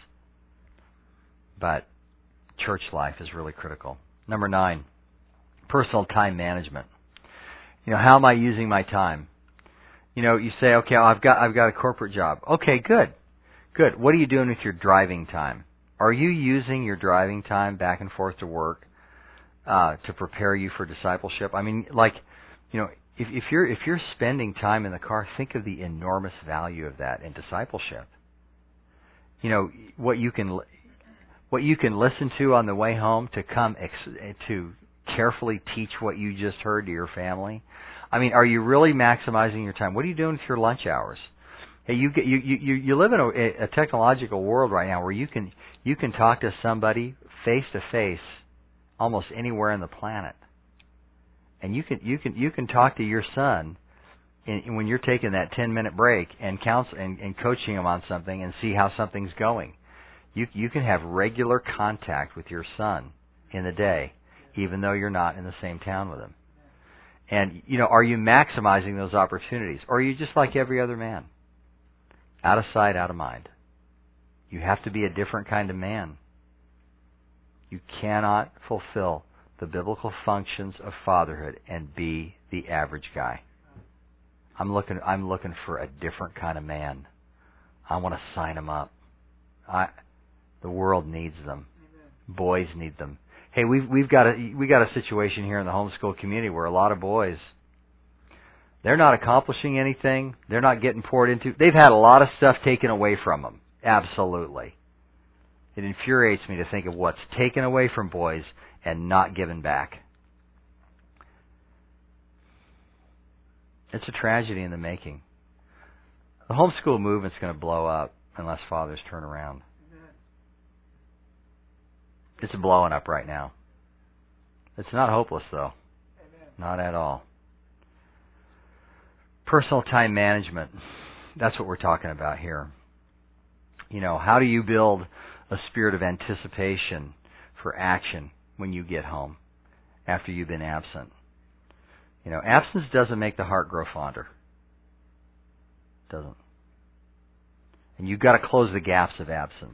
Speaker 1: But church life is really critical. Number nine, personal time management. You know, how am I using my time? You know, you say, okay, I've got I've got a corporate job. Okay, good. Good. What are you doing with your driving time? Are you using your driving time back and forth to work uh, to prepare you for discipleship? I mean, like, you know, if, if you're if you're spending time in the car, think of the enormous value of that in discipleship. You know, what you can what you can listen to on the way home to come ex- to carefully teach what you just heard to your family. I mean, are you really maximizing your time? What are you doing with your lunch hours? Hey, you get you you you live in a, a technological world right now where you can you can talk to somebody face to face almost anywhere on the planet, and you can you can you can talk to your son in, when you're taking that ten minute break and counsel and, and coaching him on something and see how something's going. You you can have regular contact with your son in the day, even though you're not in the same town with him. And you know, are you maximizing those opportunities, or are you just like every other man? Out of sight, out of mind. You have to be a different kind of man. You cannot fulfill the biblical functions of fatherhood and be the average guy. I'm looking I'm looking for a different kind of man. I want to sign them up. I the world needs them. Boys need them. Hey, we've we've got a we got a situation here in the homeschool community where a lot of boys, they're not accomplishing anything. They're not getting poured into. They've had a lot of stuff taken away from them. Absolutely. It infuriates me to think of what's taken away from boys and not given back. It's a tragedy in the making. The homeschool movement's going to blow up unless fathers turn around. It's blowing up right now. It's not hopeless, though. Not at all. Personal time management. That's what we're talking about here. You know, how do you build a spirit of anticipation for action when you get home after you've been absent? You know, absence doesn't make the heart grow fonder. Doesn't. And you've got to close the gaps of absence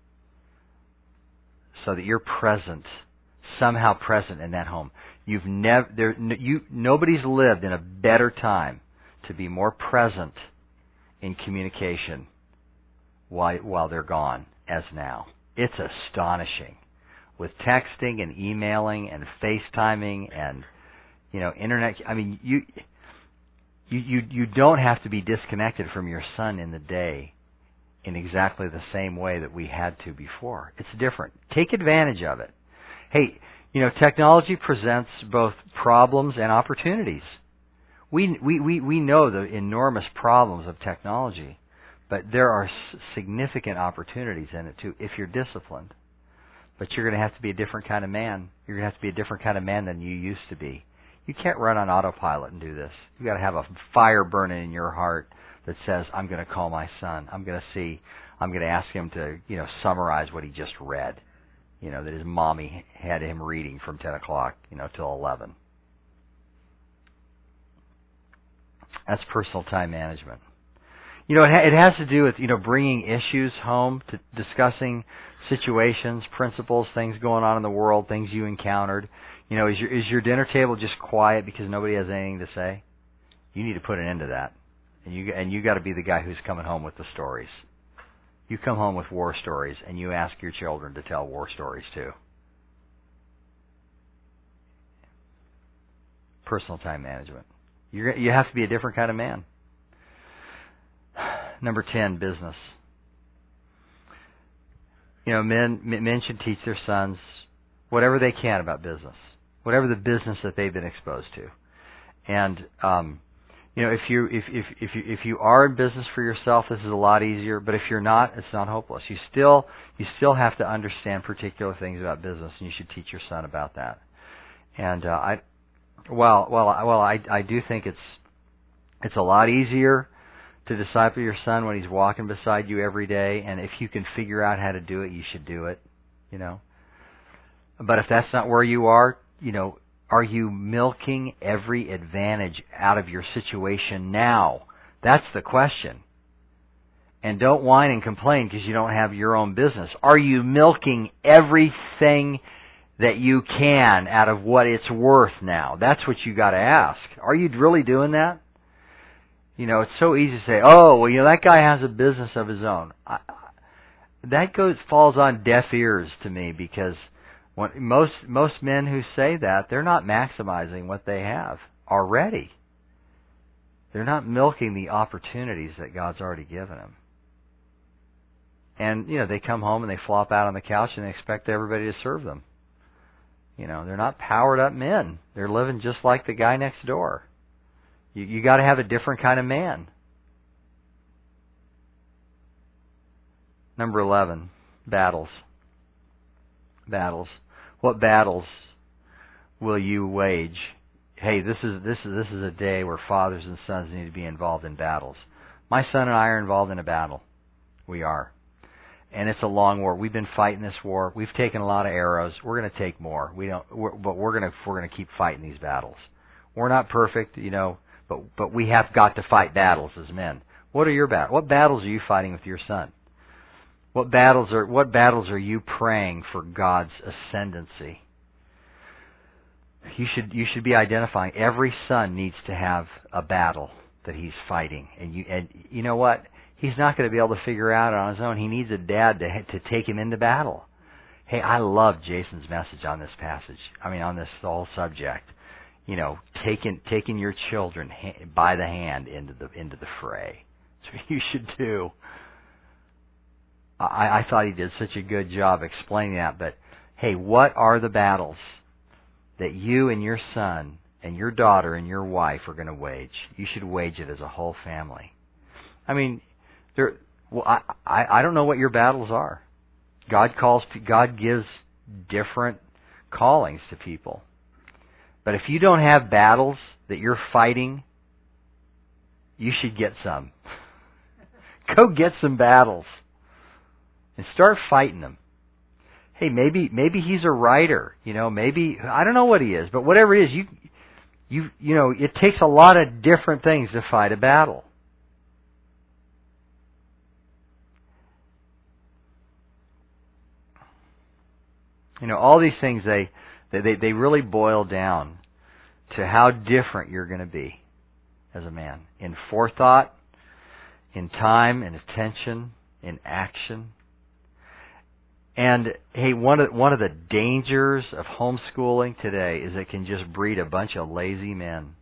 Speaker 1: so that you're present, somehow present in that home. You've never there you nobody's lived in a better time to be more present in communication while while they're gone as now. It's astonishing. With texting and emailing and FaceTiming and you know, internet, I mean you you you you don't have to be disconnected from your son in the day in exactly the same way that we had to before. It's different. Take advantage of it. Hey, you know, technology presents both problems and opportunities. We we we we know the enormous problems of technology, but there are significant opportunities in it too if you're disciplined. But you're going to have to be a different kind of man. You're going to have to be a different kind of man than you used to be. You can't run on autopilot and do this. You've got to have a fire burning in your heart that says, I'm going to call my son. I'm going to see, I'm going to ask him to, you know, summarize what he just read. You know, that his mommy had him reading from ten o'clock, you know, till eleven. That's personal time management. You know, it, ha- it has to do with, you know, bringing issues home, to discussing situations, principles, things going on in the world, things you encountered. You know, is your is your dinner table just quiet because nobody has anything to say? You need to put an end to that. And you and you got to be the guy who's coming home with the stories. You come home with war stories, and you ask your children to tell war stories too. Personal time management. You you have to be a different kind of man. Number ten, business. You know, men men should teach their sons whatever they can about business. whatever the business that they've been exposed to. And um, you know, if you if if if you if you are in business for yourself, this is a lot easier. But if you're not, it's not hopeless. You still you still have to understand particular things about business, and you should teach your son about that. And uh, I, well, well, well, I I do think it's it's a lot easier to disciple your son when he's walking beside you every day. And if you can figure out how to do it, you should do it. You know. But if that's not where you are, you know. Are you milking every advantage out of your situation now? That's the question. And don't whine and complain because you don't have your own business. Are you milking everything that you can out of what it's worth now? That's what you got to ask. Are you really doing that? You know, it's so easy to say, oh, well, you know, that guy has a business of his own. I, that goes falls on deaf ears to me because When most most men who say that, they're not maximizing what they have already. They're not milking the opportunities that God's already given them. And, you know, they come home and they flop out on the couch and they expect everybody to serve them. You know, they're not powered up men. They're living just like the guy next door. You you got to have a different kind of man. Number eleven, battles. Battles. What battles will you wage? Hey, this is this is this is a day where fathers and sons need to be involved in battles. My son and I are involved in a battle. We are. And it's a long war. We've been fighting this war. We've taken a lot of arrows. We're going to take more. We don't we're, but we're going to we're going to keep fighting these battles. We're not perfect, you know, but but we have got to fight battles as men. What are your battles? What battles are you fighting with your son? What battles are what battles are you praying for God's ascendancy? You should you should be identifying every son needs to have a battle that he's fighting, and you and you know what? He's not going to be able to figure out on his own. He needs a dad to to take him into battle. Hey, I love Jason's message on this passage. I mean, on this whole subject. You know, taking taking your children by the hand into the into the fray. That's what you should do. I, I thought he did such a good job explaining that. But, hey, what are the battles that you and your son and your daughter and your wife are going to wage? You should wage it as a whole family. I mean, there. Well, I, I I don't know what your battles are. God calls. God gives different callings to people. But if you don't have battles that you're fighting, you should get some. Go get some battles. And start fighting them. Hey, maybe maybe he's a writer, you know, maybe I don't know what he is, but whatever it is, you you you know, it takes a lot of different things to fight a battle. You know, all these things they they they really boil down to how different you're going to be as a man in forethought, in time, in attention, in action. And hey, one of one of the dangers of homeschooling today is it can just breed a bunch of lazy men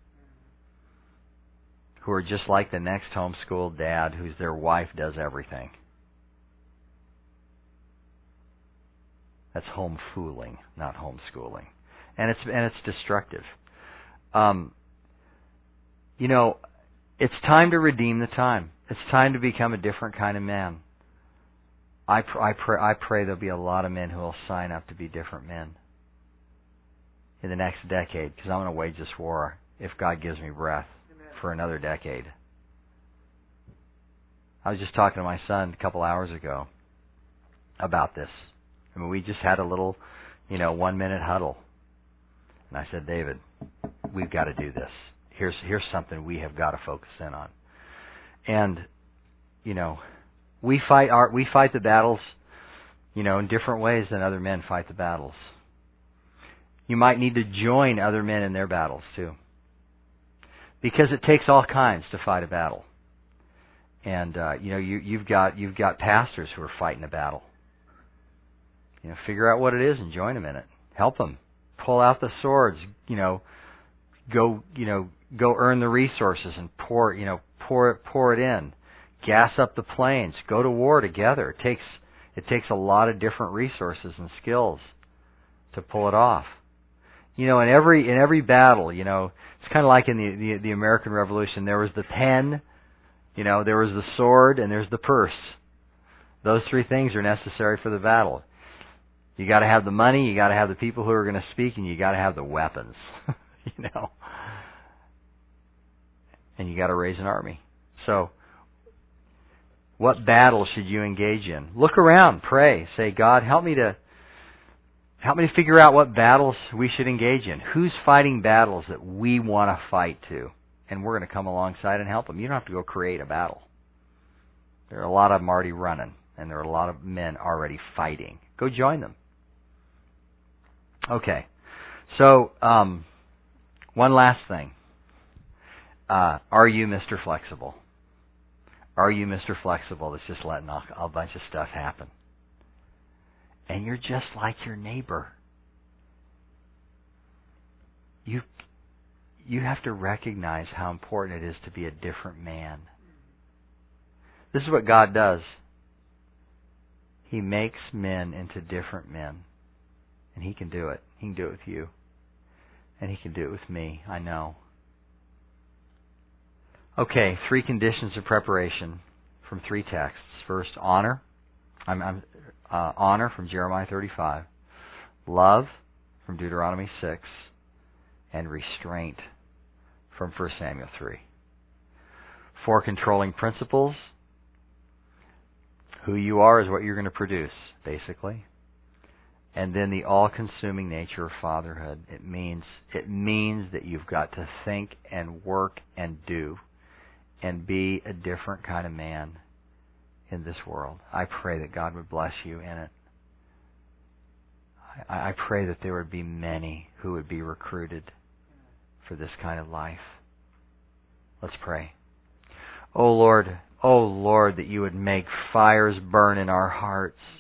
Speaker 1: who are just like the next homeschooled dad whose their wife does everything. That's home fooling, not homeschooling, and it's and it's destructive. Um, you know, it's time to redeem the time. It's time to become a different kind of man. I, pr- I, pray, I pray there'll be a lot of men who will sign up to be different men in the next decade, because I'm going to wage this war if God gives me breath for another decade. I was just talking to my son a couple hours ago about this. I mean, we just had a little, you know, one-minute huddle. And I said, David, we've got to do this. Here's here's something we have got to focus in on. And, you know, we fight our we fight the battles, you know, in different ways than other men fight the battles. You might need to join other men in their battles too, because it takes all kinds to fight a battle. And uh, you know, you you've got you've got pastors who are fighting a battle. You know, figure out what it is and join them in it. Help them. Pull out the swords. You know, go you know go earn the resources and pour you know pour it pour it in. Gas up the planes. Go to war together. It takes it takes a lot of different resources and skills to pull it off. You know, in every in every battle, you know, it's kind of like in the, the the American Revolution. There was the pen, you know, there was the sword, and there's the purse. Those three things are necessary for the battle. You got to have the money, you got to have the people who are going to speak, and you got to have the weapons. You know, and you got to raise an army. So, what battle should you engage in? Look around, pray, say, God, help me to help me to figure out what battles we should engage in. Who's fighting battles that we want to fight to? And we're going to come alongside and help them. You don't have to go create a battle. There are a lot of them already running, and there are a lot of men already fighting. Go join them. Okay. So, um, one last thing. Uh, are you Mister Flexible? Are you Mister Flexible that's just letting a, a bunch of stuff happen? And you're just like your neighbor. You you have to recognize how important it is to be a different man. This is what God does. He makes men into different men. And He can do it. He can do it with you. And He can do it with me, I know. Okay, three conditions of preparation from three texts. First, honor. I'm, I'm uh, honor from Jeremiah thirty-five. Love from Deuteronomy six. And restraint from First Samuel three. Four controlling principles. Who you are is what you're going to produce, basically. And then the all-consuming nature of fatherhood. It means it means that you've got to think and work and do and be a different kind of man in this world. I pray that God would bless you in it. I, I pray that there would be many who would be recruited for this kind of life. Let's pray. Oh Lord, oh Lord, that you would make fires burn in our hearts.